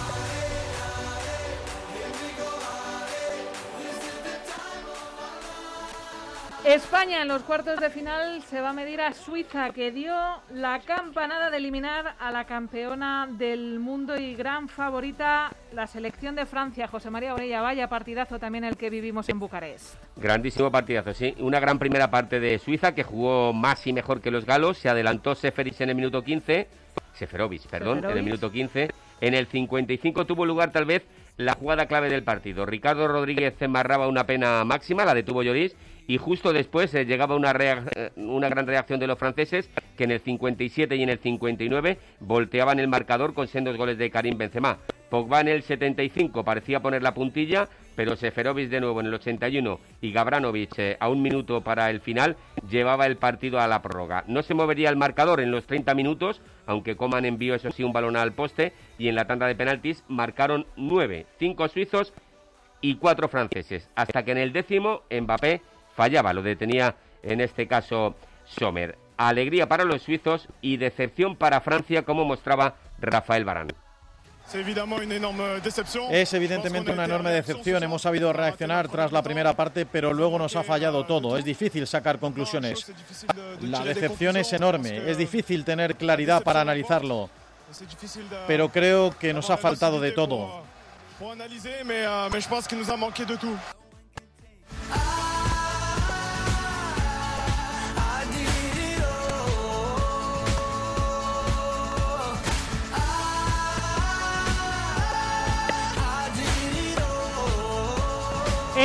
España en los cuartos de final se va a medir a Suiza, que dio la campanada de eliminar a la campeona del mundo y gran favorita, la selección de Francia. José María Bonilla, vaya partidazo también el que vivimos en Bucarest. Grandísimo partidazo, sí. Una gran primera parte de Suiza, que jugó más y mejor que los galos. Se adelantó Seferovic en el minuto 15. En el minuto 15. En el 55 tuvo lugar tal vez la jugada clave del partido. Ricardo Rodríguez embarraba una pena máxima, la detuvo Lloris, y justo después llegaba una gran reacción de los franceses, que en el 57 y en el 59 volteaban el marcador con sendos goles de Karim Benzema. Pogba en el 75 parecía poner la puntilla, pero Seferovic de nuevo en el 81 y Gavranovic a un minuto para el final llevaba el partido a la prórroga. No se movería el marcador en los 30 minutos, aunque Coman envió eso sí un balón al poste, y en la tanda de penaltis marcaron 9, 5 suizos y 4 franceses, hasta que en el 10º Mbappé fallaba, lo detenía en este caso Sommer. Alegría para los suizos y decepción para Francia, como mostraba Rafael Varane. Es evidentemente una enorme decepción. Hemos sabido reaccionar tras la primera parte, pero luego nos ha fallado todo. Es difícil sacar conclusiones. La decepción es enorme. Es difícil tener claridad para analizarlo. Pero creo que nos ha faltado de todo.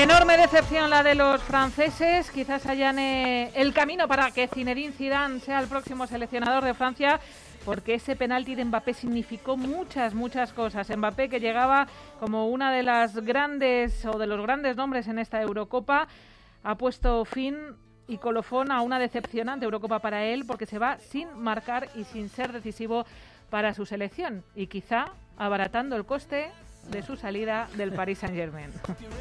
Enorme decepción la de los franceses, quizás allane el camino para que Zinedine Zidane sea el próximo seleccionador de Francia, porque ese penalti de Mbappé significó muchas cosas. Mbappé, que llegaba como una de las grandes o de los grandes nombres en esta Eurocopa, ha puesto fin y colofón a una decepcionante Eurocopa para él, porque se va sin marcar y sin ser decisivo para su selección, y quizá abaratando el coste de su salida del Paris Saint-Germain.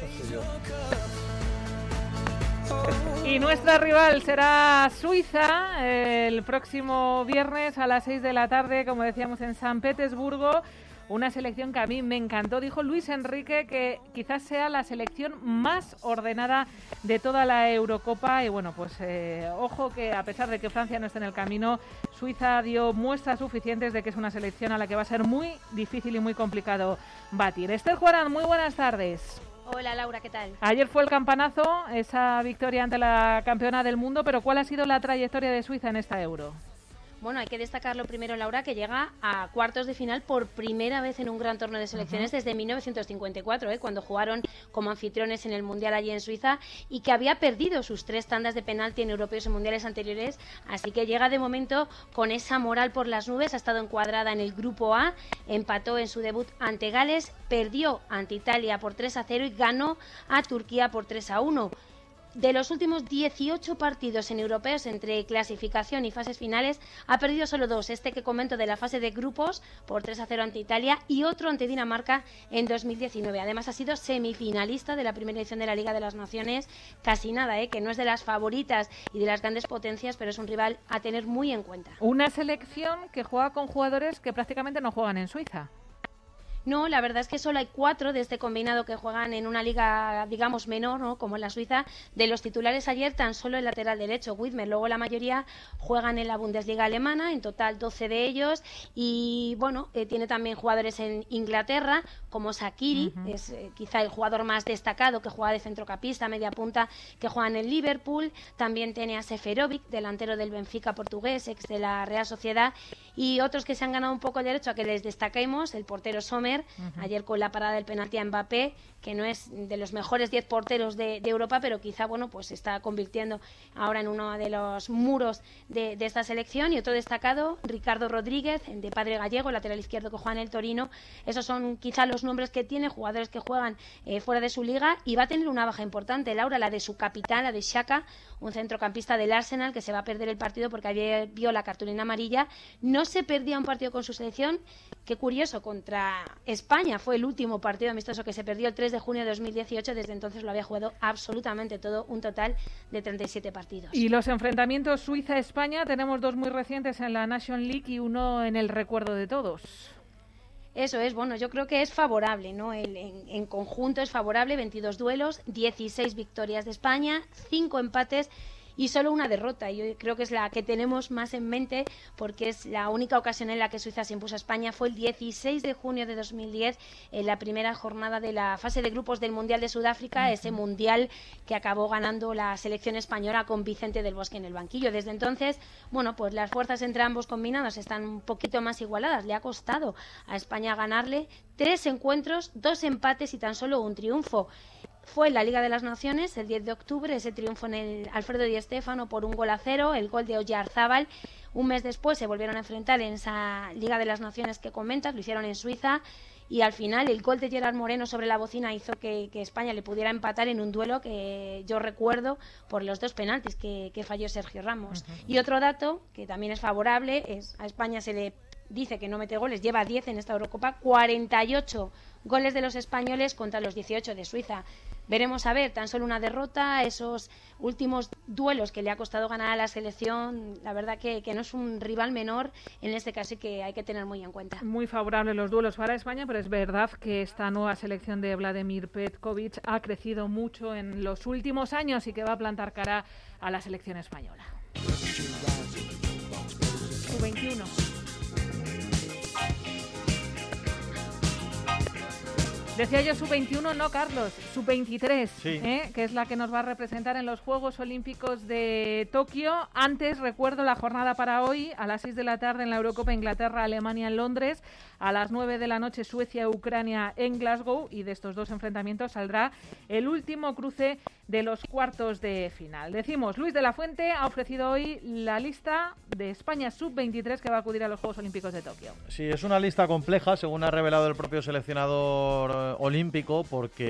Y nuestra rival será Suiza el próximo viernes a las 6 de la tarde, como decíamos, en San Petersburgo. Una selección que a mí me encantó. Dijo Luis Enrique que quizás sea la selección más ordenada de toda la Eurocopa. Y bueno, pues ojo que a pesar de que Francia no esté en el camino, Suiza dio muestras suficientes de que es una selección a la que va a ser muy difícil y muy complicado batir. Esther Juarán, muy buenas tardes. Hola Laura, ¿qué tal? Ayer fue el campanazo, esa victoria ante la campeona del mundo, pero ¿cuál ha sido la trayectoria de Suiza en esta Euro? Bueno, hay que destacarlo primero, Laura, que llega a cuartos de final por primera vez en un gran torneo de selecciones desde 1954, cuando jugaron como anfitriones en el Mundial allí en Suiza, y que había perdido sus 3 tandas de penalti en europeos y mundiales anteriores, así que llega de momento con esa moral por las nubes. Ha estado encuadrada en el grupo A, empató en su debut ante Gales, perdió ante Italia por 3-0 y ganó a Turquía por 3-1. De los últimos 18 partidos en europeos entre clasificación y fases finales, ha perdido solo 2. Este que comento de la fase de grupos por 3-0 ante Italia y otro ante Dinamarca en 2019. Además ha sido semifinalista de la primera edición de la Liga de las Naciones. Casi nada, que no es de las favoritas y de las grandes potencias, pero es un rival a tener muy en cuenta. Una selección que juega con jugadores que prácticamente no juegan en Suiza. No, la verdad es que solo hay 4 de este combinado que juegan en una liga, digamos, menor, ¿no?, como en la Suiza. De los titulares ayer, tan solo el lateral derecho, Widmer. Luego la mayoría juegan en la Bundesliga alemana, en total 12 de ellos. Y bueno, tiene también jugadores en Inglaterra, como Shaqiri, es quizá el jugador más destacado, que juega de centrocampista, media punta, que juega en el Liverpool. También tiene a Seferovic, delantero del Benfica portugués, ex de la Real Sociedad. Y otros que se han ganado un poco el derecho a que les destaquemos, el portero Sommer, ayer con la parada del penalti a Mbappé, que no es de los mejores 10 porteros de Europa, pero quizá, bueno, pues se está convirtiendo ahora en uno de los muros de esta selección. Y otro destacado, Ricardo Rodríguez, de padre gallego, lateral izquierdo, que juega en el Torino. Esos son quizá los nombres que tiene, jugadores que juegan fuera de su liga, y va a tener una baja importante, Laura, la de su capitán, la de Xhaka, un centrocampista del Arsenal, que se va a perder el partido porque ayer vio la cartulina amarilla. No se perdía un partido con su selección. Qué curioso, contra España fue el último partido amistoso que se perdió, el 3 de junio de 2018. Desde entonces lo había jugado absolutamente todo, un total de 37 partidos. Y los enfrentamientos Suiza-España, tenemos 2 muy recientes en la Nation League y uno en el recuerdo de todos. Eso es, bueno, yo creo que es favorable, ¿no? En conjunto es favorable, 22 duelos, 16 victorias de España, 5 empates y solo una derrota. Yo creo que es la que tenemos más en mente, porque es la única ocasión en la que Suiza se impuso a España. Fue el 16 de junio de 2010, en la primera jornada de la fase de grupos del Mundial de Sudáfrica, ese Mundial que acabó ganando la selección española con Vicente del Bosque en el banquillo. Desde entonces, bueno, pues las fuerzas entre ambos combinados están un poquito más igualadas. Le ha costado a España ganarle 3 encuentros, 2 empates y tan solo un triunfo. Fue en la Liga de las Naciones el 10 de octubre, ese triunfo en el Alfredo Di Stéfano por 1-0, el gol de Oyarzábal. Un mes después se volvieron a enfrentar en esa Liga de las Naciones que comentas, lo hicieron en Suiza, y al final el gol de Gerard Moreno sobre la bocina hizo que España le pudiera empatar en un duelo que yo recuerdo por los 2 penaltis que falló Sergio Ramos. Y otro dato que también es favorable es a España se le dice que no mete goles, lleva 10 en esta Eurocopa, 48 goles de los españoles contra los 18 de Suiza. Veremos a ver, tan solo una derrota, esos últimos duelos que le ha costado ganar a la selección. La verdad que no es un rival menor en este caso, y que hay que tener muy en cuenta. Muy favorable los duelos para España, pero es verdad que esta nueva selección de Vladimir Petkovic ha crecido mucho en los últimos años y que va a plantar cara a la selección española. U21. Decía yo sub-21, no, Carlos, sub-23, sí. Que es la que nos va a representar en los Juegos Olímpicos de Tokio. Antes, recuerdo la jornada para hoy, a las 6 de la tarde en la Eurocopa, Inglaterra, Alemania en Londres, a las 9 de la noche Suecia, Ucrania en Glasgow, y de estos dos enfrentamientos saldrá el último cruce de los cuartos de final. Decimos, Luis de la Fuente ha ofrecido hoy la lista de España sub-23 que va a acudir a los Juegos Olímpicos de Tokio. Sí, es una lista compleja, según ha revelado el propio seleccionador olímpico,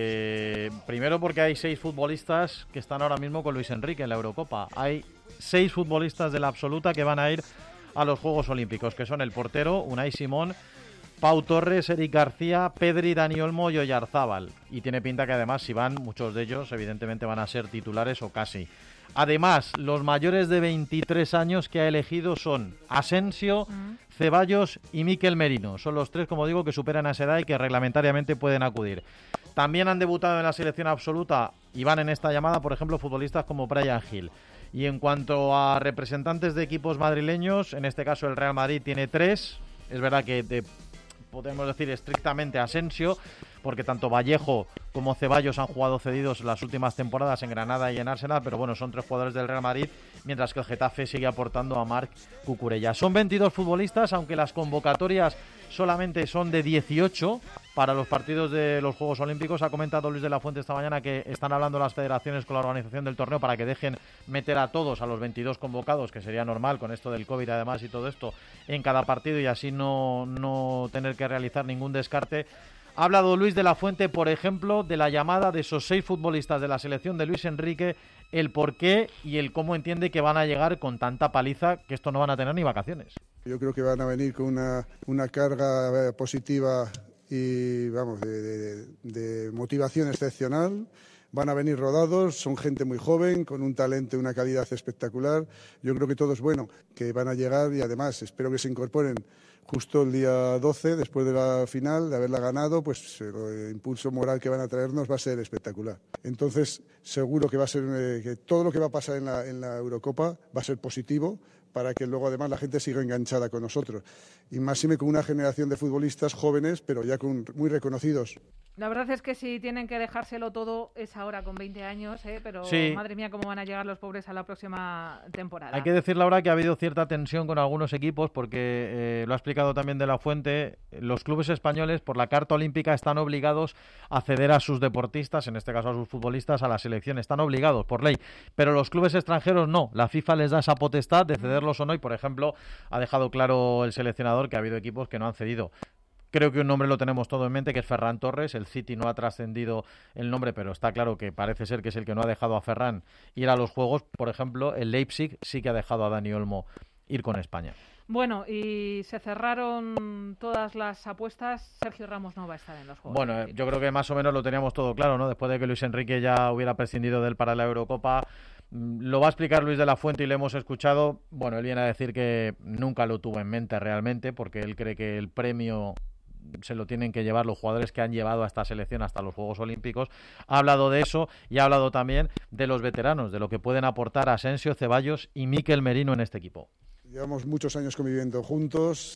primero porque hay 6 futbolistas que están ahora mismo con Luis Enrique en la Eurocopa. Hay 6 futbolistas de la absoluta que van a ir a los Juegos Olímpicos, que son el portero Unai Simón, Pau Torres, Eric García, Pedri, Dani Olmo y Oyarzábal. Y tiene pinta que además, si van, muchos de ellos evidentemente van a ser titulares o casi. Además, los mayores de 23 años que ha elegido son Asensio, Ceballos y Mikel Merino. Son los 3, como digo, que superan a esa edad y que reglamentariamente pueden acudir. También han debutado en la selección absoluta y van en esta llamada, por ejemplo, futbolistas como Bryan Gil. Y en cuanto a representantes de equipos madrileños, en este caso el Real Madrid tiene 3. Es verdad que podemos decir estrictamente Asensio, porque tanto Vallejo como Ceballos han jugado cedidos las últimas temporadas en Granada y en Arsenal, pero bueno, son 3 jugadores del Real Madrid, mientras que el Getafe sigue aportando a Marc Cucurella. Son 22 futbolistas, aunque las convocatorias solamente son de 18 para los partidos de los Juegos Olímpicos. Ha comentado Luis de la Fuente esta mañana que están hablando las federaciones con la organización del torneo para que dejen meter a todos, a los 22 convocados, que sería normal con esto del COVID además y todo esto, en cada partido, y así no tener que realizar ningún descarte. Ha hablado Luis de la Fuente, por ejemplo, de la llamada de esos 6 futbolistas de la selección de Luis Enrique, el por qué y el cómo entiende que van a llegar con tanta paliza que esto no van a tener ni vacaciones. Yo creo que van a venir con una carga positiva y vamos de motivación excepcional. Van a venir rodados, son gente muy joven, con un talento y una calidad espectacular. Yo creo que todo es bueno, que van a llegar, y además espero que se incorporen justo el día 12, después de la final, de haberla ganado, pues el impulso moral que van a traernos va a ser espectacular. Entonces, seguro que va a ser que todo lo que va a pasar en la Eurocopa va a ser positivo, para que luego además la gente siga enganchada con nosotros. Y máxime con una generación de futbolistas jóvenes, pero ya muy reconocidos. La verdad es que si tienen que dejárselo todo es ahora con 20 años, pero sí. Madre mía, cómo van a llegar los pobres a la próxima temporada. Hay que decir, Laura, que ha habido cierta tensión con algunos equipos porque, lo ha explicado también de la Fuente, los clubes españoles por la Carta Olímpica están obligados a ceder a sus deportistas, en este caso a sus futbolistas, a la selección. Están obligados por ley, pero los clubes extranjeros no. La FIFA les da esa potestad de cederlos o no, y por ejemplo ha dejado claro el seleccionador que ha habido equipos que no han cedido. Creo que un nombre lo tenemos todo en mente, que es Ferran Torres. El City no ha trascendido el nombre, pero está claro que parece ser que es el que no ha dejado a Ferran ir a los Juegos. Por ejemplo, el Leipzig sí que ha dejado a Dani Olmo ir con España. Bueno, y se cerraron todas las apuestas. Sergio Ramos no va a estar en los Juegos. Bueno, yo creo que más o menos lo teníamos todo claro, ¿no? Después de que Luis Enrique ya hubiera prescindido de él para la Eurocopa. Lo va a explicar Luis de la Fuente y le hemos escuchado. Bueno, él viene a decir que nunca lo tuvo en mente realmente, porque él cree que el premio se lo tienen que llevar los jugadores que han llevado a esta selección hasta los Juegos Olímpicos. Ha hablado de eso y ha hablado también de los veteranos, de lo que pueden aportar Asensio, Ceballos y Mikel Merino en este equipo. Llevamos muchos años conviviendo juntos,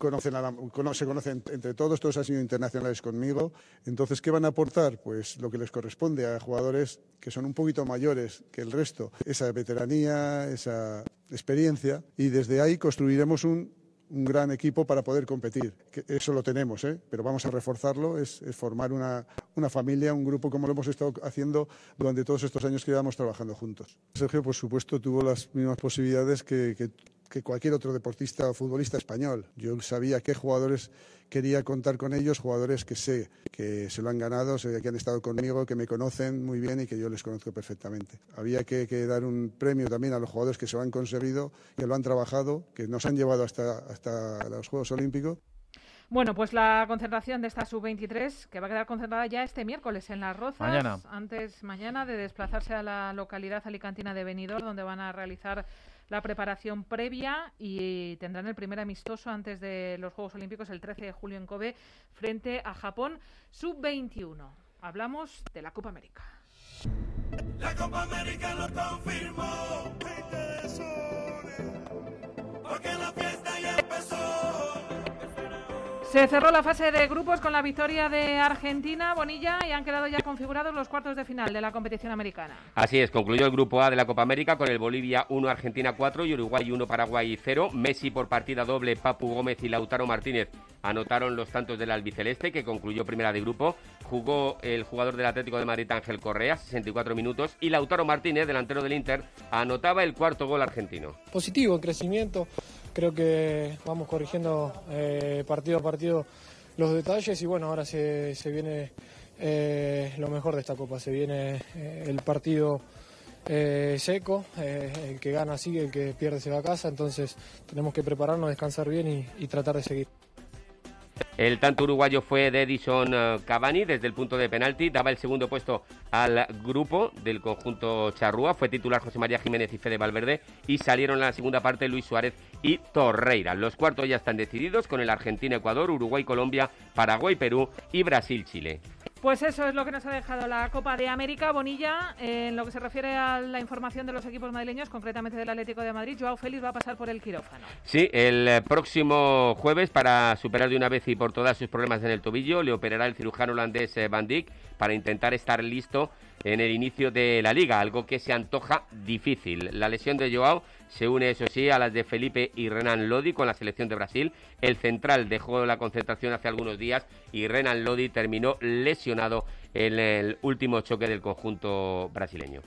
se conocen entre todos han sido internacionales conmigo. Entonces, ¿qué van a aportar? Pues lo que les corresponde a jugadores que son un poquito mayores que el resto. Esa veteranía, esa experiencia, y desde ahí construiremos un gran equipo para poder competir. Eso lo tenemos, pero vamos a reforzarlo, es formar una familia, un grupo, como lo hemos estado haciendo durante todos estos años que llevamos trabajando juntos. Sergio, por supuesto, tuvo las mismas posibilidades que cualquier otro deportista o futbolista español. Yo sabía qué jugadores quería contar con ellos, jugadores que sé que se lo han ganado, que han estado conmigo, que me conocen muy bien y que yo les conozco perfectamente. Había que dar un premio también a los jugadores que se lo han conseguido, que lo han trabajado, que nos han llevado hasta los Juegos Olímpicos. Bueno, pues la concentración de esta sub-23, que va a quedar concentrada ya este miércoles en Las Rozas, mañana de desplazarse a la localidad alicantina de Benidorm, donde van a realizar la preparación previa y tendrán el primer amistoso antes de los Juegos Olímpicos el 13 de julio en Kobe frente a Japón. Sub-21. Hablamos de la Copa América. La Copa América lo confirmó, porque la fiesta ya empezó. Se cerró la fase de grupos con la victoria de Argentina, Bonilla, y han quedado ya configurados los cuartos de final de la competición americana. Así es, concluyó el grupo A de la Copa América con el Bolivia 1, Argentina 4 y Uruguay 1, Paraguay 0. Messi por partida doble, Papu Gómez y Lautaro Martínez anotaron los tantos del albiceleste, que concluyó primera de grupo. Jugó el jugador del Atlético de Madrid, Ángel Correa, 64 minutos, y Lautaro Martínez, delantero del Inter, anotaba el cuarto gol argentino. Positivo, crecimiento. Creo que vamos corrigiendo partido a partido los detalles y bueno, ahora se viene lo mejor de esta Copa. Se viene el partido seco, el que gana sigue, el que pierde se va a casa, entonces tenemos que prepararnos, descansar bien y tratar de seguir. El tanto uruguayo fue de Edison Cavani desde el punto de penalti, daba el segundo puesto al grupo del conjunto charrúa, fue titular José María Jiménez y Fede Valverde y salieron en la segunda parte Luis Suárez y Torreira. Los cuartos ya están decididos con el Argentina-Ecuador, Uruguay-Colombia, Paraguay-Perú y Brasil-Chile. Pues eso es lo que nos ha dejado la Copa de América. Bonilla, en lo que se refiere a la información de los equipos madrileños, concretamente del Atlético de Madrid, Joao Félix va a pasar por el quirófano. Sí, el próximo jueves, para superar de una vez y por todas sus problemas en el tobillo, le operará el cirujano holandés Van Dijk para intentar estar listo en el inicio de la Liga, algo que se antoja difícil. La lesión de Joao se une, eso sí, a las de Felipe y Renan Lodi con la selección de Brasil. El central dejó la concentración hace algunos días y Renan Lodi terminó lesionado en el último choque del conjunto brasileño.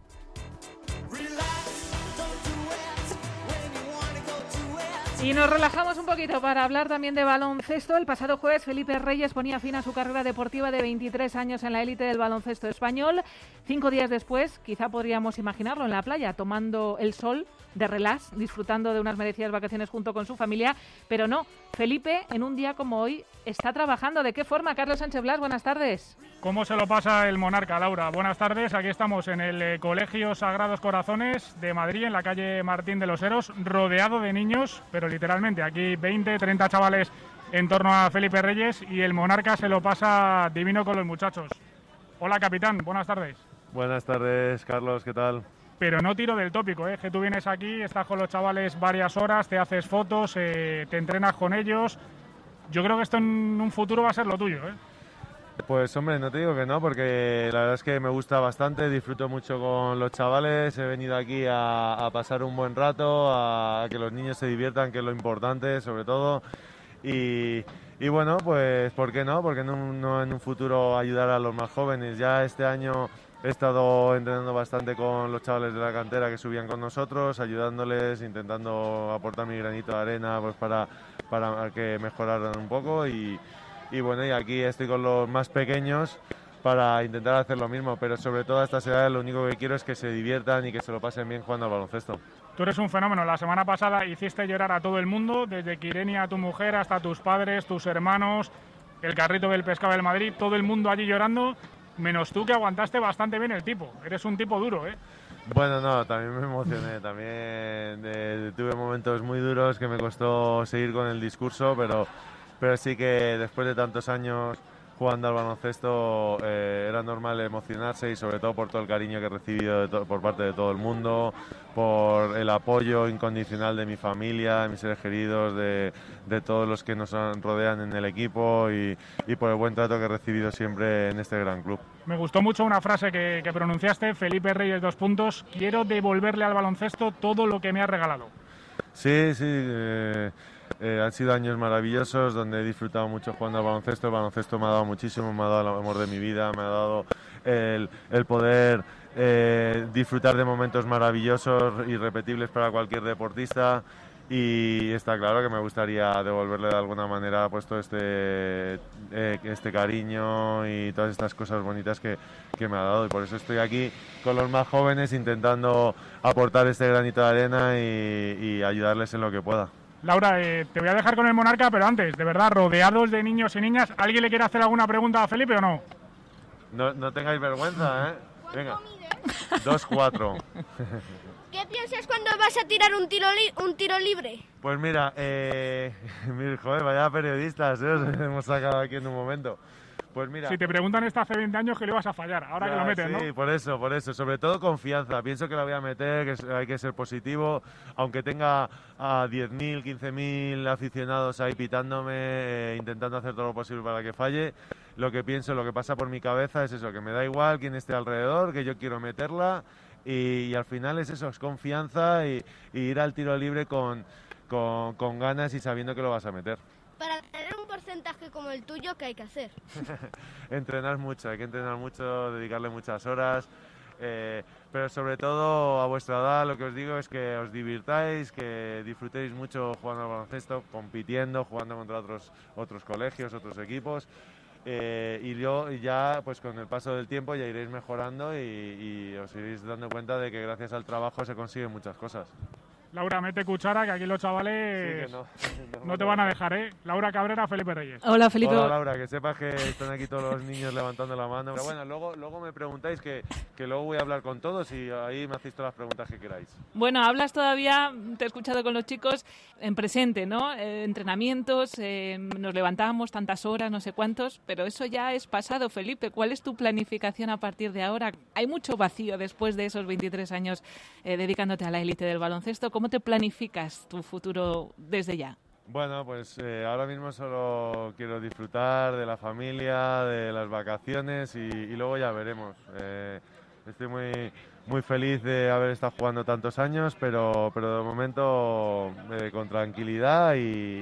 Y nos relajamos un poquito para hablar también de baloncesto. El pasado jueves Felipe Reyes ponía fin a su carrera deportiva de 23 años en la élite del baloncesto español. 5 días después, quizá podríamos imaginarlo en la playa, tomando el sol de relax, disfrutando de unas merecidas vacaciones junto con su familia, pero no, Felipe en un día como hoy está trabajando. ¿De qué forma? Carlos Sánchez Blas, buenas tardes. ¿Cómo se lo pasa el monarca, Laura? Buenas tardes, aquí estamos en el Colegio Sagrados Corazones de Madrid, en la calle Martín de los Heros, rodeado de niños, pero literalmente aquí 20, 30 chavales en torno a Felipe Reyes y el monarca se lo pasa divino con los muchachos. Hola, capitán, buenas tardes. Buenas tardes, Carlos, ¿qué tal? Pero no tiro del tópico, que tú vienes aquí, estás con los chavales varias horas, te haces fotos, te entrenas con ellos. Yo creo que esto en un futuro va a ser lo tuyo, Pues hombre, no te digo que no, porque la verdad es que me gusta bastante, disfruto mucho con los chavales, he venido aquí a pasar un buen rato, a que los niños se diviertan, que es lo importante sobre todo, y bueno, pues ¿por qué no? Porque no en un futuro ayudar a los más jóvenes. Ya este año he estado entrenando bastante con los chavales de la cantera que subían con nosotros, ayudándoles, intentando aportar mi granito de arena pues para que mejoraran un poco y bueno, y aquí estoy con los más pequeños para intentar hacer lo mismo, pero sobre todo a estas edades lo único que quiero es que se diviertan y que se lo pasen bien jugando al baloncesto. Tú eres un fenómeno. La semana pasada hiciste llorar a todo el mundo, desde Quirenia, tu mujer, hasta tus padres, tus hermanos, el carrito del pescado del Madrid, todo el mundo allí llorando, menos tú, que aguantaste bastante bien el tipo. Eres un tipo duro, Bueno, no, también me emocioné, también tuve momentos muy duros que me costó seguir con el discurso, pero sí que después de tantos años jugando al baloncesto era normal emocionarse y sobre todo por todo el cariño que he recibido por parte de todo el mundo, por el apoyo incondicional de mi familia, de mis seres queridos, de todos los que nos rodean en el equipo y por el buen trato que he recibido siempre en este gran club. Me gustó mucho una frase que pronunciaste, Felipe Reyes, 2 puntos, quiero devolverle al baloncesto todo lo que me ha regalado. Sí, han sido años maravillosos donde he disfrutado mucho jugando al baloncesto. El baloncesto me ha dado muchísimo, me ha dado el amor de mi vida, me ha dado el poder disfrutar de momentos maravillosos, irrepetibles para cualquier deportista, y está claro que me gustaría devolverle de alguna manera pues todo este cariño y todas estas cosas bonitas que me ha dado, y por eso estoy aquí con los más jóvenes intentando aportar este granito de arena y ayudarles en lo que pueda. Laura, te voy a dejar con el monarca, pero antes, de verdad, rodeados de niños y niñas, ¿alguien le quiere hacer alguna pregunta a Felipe o no? No tengáis vergüenza, Venga, 2-4. ¿Qué piensas cuando vas a tirar un tiro libre? Pues mira, joder, vaya periodistas, os hemos sacado aquí en un momento. Pues mira, si te preguntan esto hace 20 años que lo ibas a fallar, ahora que lo metes, ¿no? Sí, por eso, sobre todo confianza. Pienso que la voy a meter, que hay que ser positivo, aunque tenga a 10.000, 15.000 aficionados ahí pitándome, intentando hacer todo lo posible para que falle. Lo que pienso, lo que pasa por mi cabeza es eso, que me da igual quién esté alrededor, que yo quiero meterla y al final es eso, es confianza y ir al tiro libre con ganas y sabiendo que lo vas a meter. Para tener un porcentaje como el tuyo, ¿qué hay que hacer? Entrenar mucho, hay que entrenar mucho, dedicarle muchas horas, pero sobre todo a vuestra edad lo que os digo es que os divirtáis, que disfrutéis mucho jugando al baloncesto, compitiendo, jugando contra otros colegios, otros equipos. Y ya pues con el paso del tiempo ya iréis mejorando y os iréis dando cuenta de que gracias al trabajo se consiguen muchas cosas. Laura, mete cuchara, que aquí los chavales no te van a dejar, ¿eh? Laura Cabrera, Felipe Reyes. Hola, Felipe. Hola, Laura, que sepas que están aquí todos los niños levantando la mano. Pero bueno, luego me preguntáis que luego voy a hablar con todos y ahí me hacéis todas las preguntas que queráis. Bueno, hablas todavía, te he escuchado con los chicos, en presente, ¿no? Entrenamientos, nos levantamos tantas horas, no sé cuántos, pero eso ya es pasado, Felipe. ¿Cuál es tu planificación a partir de ahora? Hay mucho vacío después de esos 23 años dedicándote a la élite del baloncesto. ¿Cómo te planificas tu futuro desde ya? Bueno, pues ahora mismo solo quiero disfrutar de la familia, de las vacaciones y luego ya veremos. Estoy muy feliz de haber estado jugando tantos años, pero de momento con tranquilidad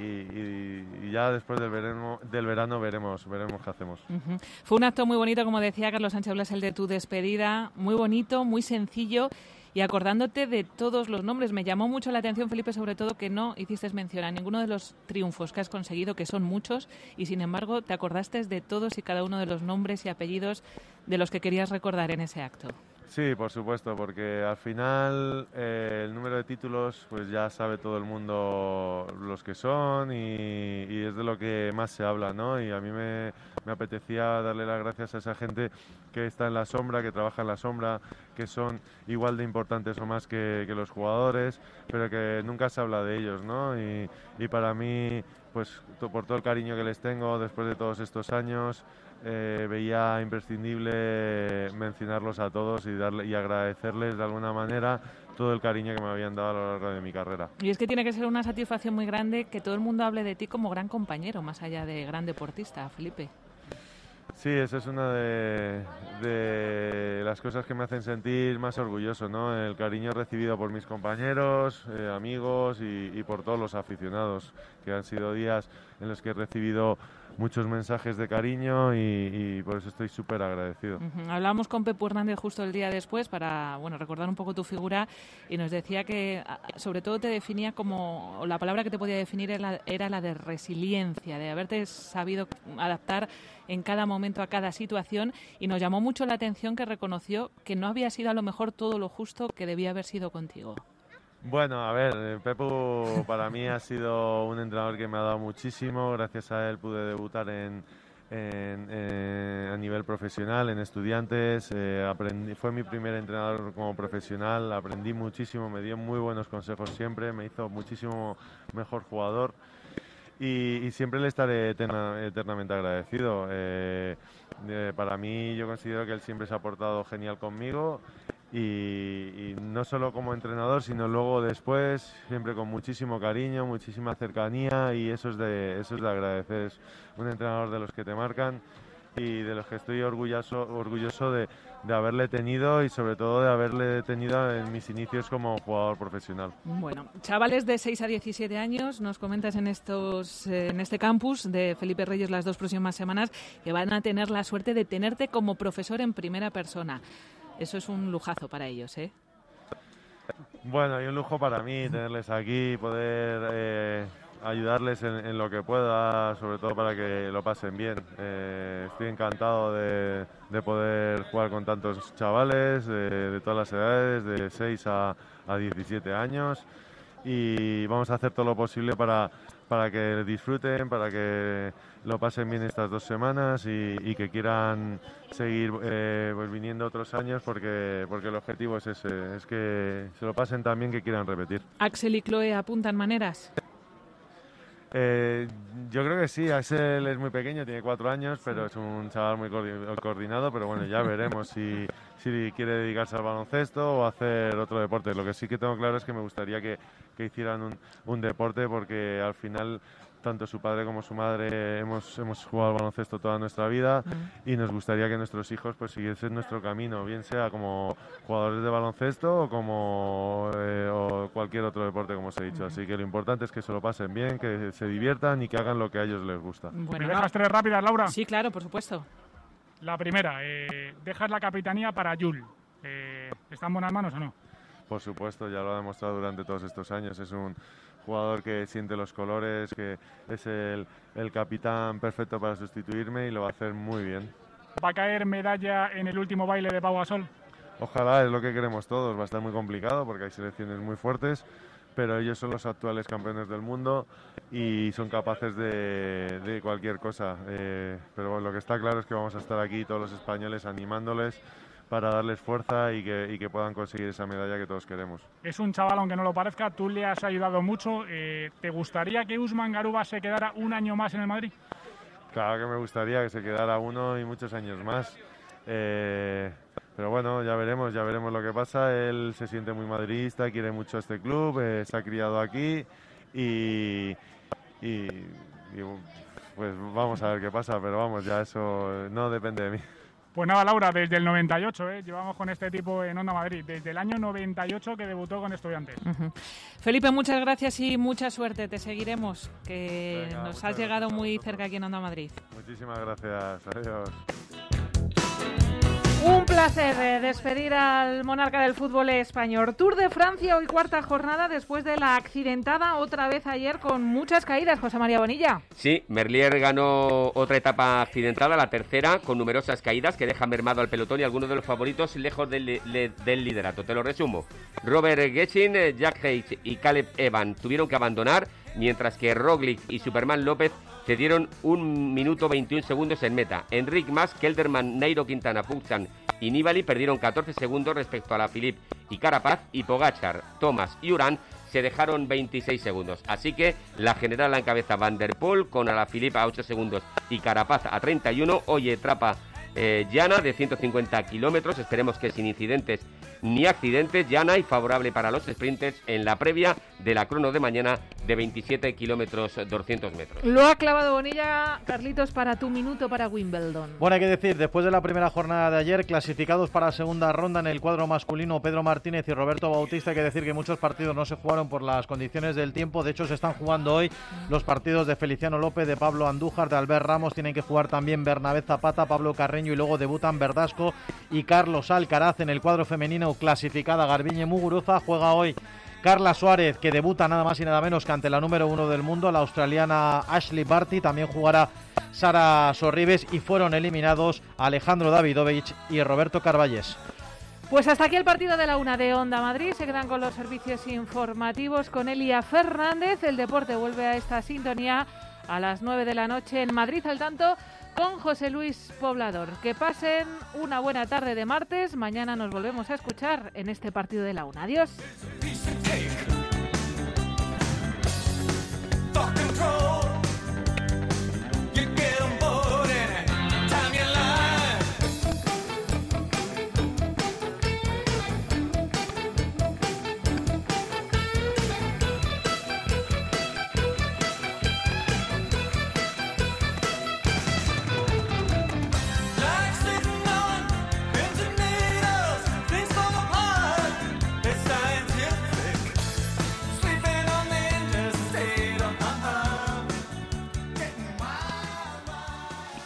y ya después del verano veremos qué hacemos. Uh-huh. Fue un acto muy bonito, como decía Carlos Sánchez Blas, el de tu despedida, muy bonito, muy sencillo. Y acordándote de todos los nombres, me llamó mucho la atención, Felipe, sobre todo que no hiciste mención a ninguno de los triunfos que has conseguido, que son muchos, y sin embargo te acordaste de todos y cada uno de los nombres y apellidos de los que querías recordar en ese acto. Sí, por supuesto, porque al final el número de títulos pues ya sabe todo el mundo los que son y es de lo que más se habla, ¿no? Y a mí me apetecía darle las gracias a esa gente que está en la sombra, que trabaja en la sombra, que son igual de importantes o más que los jugadores, pero que nunca se habla de ellos, ¿no? Y para mí, pues por todo el cariño que les tengo después de todos estos años, veía imprescindible mencionarlos a todos y agradecerles de alguna manera todo el cariño que me habían dado a lo largo de mi carrera. Y es que tiene que ser una satisfacción muy grande que todo el mundo hable de ti como gran compañero, más allá de gran deportista, Felipe. Sí, esa es una de las cosas que me hacen sentir más orgulloso, ¿no? El cariño recibido por mis compañeros, amigos y por todos los aficionados, que han sido días en los que he recibido muchos mensajes de cariño y por eso estoy súper agradecido. Uh-huh. Hablábamos con Pepu Hernández justo el día después para recordar un poco tu figura y nos decía que sobre todo te definía como, la palabra que te podía definir era la de resiliencia, de haberte sabido adaptar en cada momento a cada situación, y nos llamó mucho la atención que reconoció que no había sido a lo mejor todo lo justo que debía haber sido contigo. Bueno, a ver, Pepu para mí ha sido un entrenador que me ha dado muchísimo. Gracias a él pude debutar a nivel profesional, en estudiantes. Fue mi primer entrenador como profesional, aprendí muchísimo, me dio muy buenos consejos siempre, me hizo muchísimo mejor jugador. Y siempre le estaré eternamente agradecido. Para mí, yo considero que él siempre se ha portado genial conmigo y no solo como entrenador, sino luego después, siempre con muchísimo cariño, muchísima cercanía, y eso es de agradecer. Es un entrenador de los que te marcan y de los que estoy orgulloso de haberle tenido y sobre todo de haberle tenido en mis inicios como jugador profesional. Bueno, chavales de 6 a 17 años, nos comentas en este campus de Felipe Reyes las 2 próximas semanas que van a tener la suerte de tenerte como profesor en primera persona. Eso es un lujazo para ellos, ¿eh? Bueno, y un lujo para mí tenerles aquí, poder ayudarles en lo que pueda, sobre todo para que lo pasen bien. Estoy encantado de poder jugar con tantos chavales de todas las edades, de 6 a 17 años, y vamos a hacer todo lo posible para que disfruten, para que lo pasen bien estas 2 semanas y que quieran seguir pues viniendo otros años porque el objetivo es ese, es que se lo pasen tan bien que quieran repetir. ¿Axel y Chloe apuntan maneras? Yo creo que sí, Axel es muy pequeño, tiene 4 años, pero es un chaval muy coordinado, pero bueno, ya veremos si quiere dedicarse al baloncesto o hacer otro deporte. Lo que sí que tengo claro es que me gustaría que hicieran un deporte, porque al final tanto su padre como su madre hemos jugado al baloncesto toda nuestra vida y nos gustaría que nuestros hijos pues siguiesen nuestro camino, bien sea como jugadores de baloncesto o como o cualquier otro deporte, como os he dicho. Así que lo importante es que se lo pasen bien, que se diviertan y que hagan lo que a ellos les gusta. Bueno, ¿me dejas 3 rápidas, Laura? Sí, claro, por supuesto. La primera, dejas la capitanía para Yul. ¿Está en buenas manos o no? Por supuesto, ya lo ha demostrado durante todos estos años. Es un jugador que siente los colores, que es el capitán perfecto para sustituirme y lo va a hacer muy bien. ¿Va a caer medalla en el último baile de Pau Gasol? Ojalá, es lo que queremos todos. Va a estar muy complicado porque hay selecciones muy fuertes, pero ellos son los actuales campeones del mundo y son capaces de cualquier cosa. Pero bueno, lo que está claro es que vamos a estar aquí todos los españoles animándoles para darles fuerza y que puedan conseguir esa medalla que todos queremos. Es un chaval, aunque no lo parezca, tú le has ayudado mucho. ¿Te gustaría que Usman Garuba se quedara un año más en el Madrid? Claro que me gustaría que se quedara uno y muchos años más. Pero bueno, ya veremos lo que pasa. Él se siente muy madridista, quiere mucho este club, se ha criado aquí y pues vamos a ver qué pasa, pero vamos, ya eso no depende de mí. Pues nada, Laura, desde el 98 llevamos con este tipo en Onda Madrid, desde el año 98 que debutó con Estudiantes. Felipe, muchas gracias y mucha suerte, te seguiremos, que venga, nos has llegado muy cerca aquí en Onda Madrid. Muchísimas gracias, adiós. Un placer despedir al monarca del fútbol español. Tour de Francia, hoy 4ª jornada después de la accidentada otra vez ayer con muchas caídas, José María Bonilla. Sí, Merlier ganó otra etapa accidentada, la tercera, con numerosas caídas que dejan mermado al pelotón y algunos de los favoritos lejos del liderato. Te lo resumo. Robert Getsin, Jack Haig y Caleb Evan tuvieron que abandonar, mientras que Roglic y Superman López cedieron 1 minuto 21 segundos en meta. Enric Mas, Kelderman, Nairo Quintana, Fuglsang y Nibali perdieron 14 segundos respecto a la Philippe y Carapaz, y Pogačar, Thomas y Urán se dejaron 26 segundos. Así que la general la encabeza Van der Poel con Alaphilippe a 8 segundos y Carapaz a 31. Hoy etapa llana de 150 kilómetros, esperemos que sin incidentes ni accidentes, llana y favorable para los sprinters en la previa de la crono de mañana de 27 kilómetros 200 metros. Lo ha clavado Bonilla. Carlitos, para tu minuto para Wimbledon. Bueno, hay que decir, después de la primera jornada de ayer, clasificados para la segunda ronda en el cuadro masculino Pedro Martínez y Roberto Bautista. Hay que decir que muchos partidos no se jugaron por las condiciones del tiempo, de hecho se están jugando hoy los partidos de Feliciano López, de Pablo Andújar, de Albert Ramos, tienen que jugar también Bernabé Zapata, Pablo Carreño y luego debutan Verdasco y Carlos Alcaraz. En el cuadro femenino clasificada Garbiñe Muguruza, juega hoy Carla Suárez, que debuta nada más y nada menos que ante la número 1 del mundo, la australiana Ashley Barty. También jugará Sara Sorribes y fueron eliminados Alejandro Davidovich y Roberto Carballés. Pues hasta aquí el partido de la 1 de Onda Madrid. Se quedan con los servicios informativos con Elia Fernández. El deporte vuelve a esta sintonía a las 9 de la noche en Madrid al tanto con José Luis Poblador. Que pasen una buena tarde de martes. Mañana nos volvemos a escuchar en este partido de la 1. Adiós.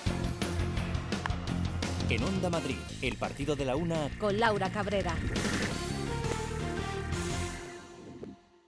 En Onda Madrid, el partido de la 1 con Laura Cabrera.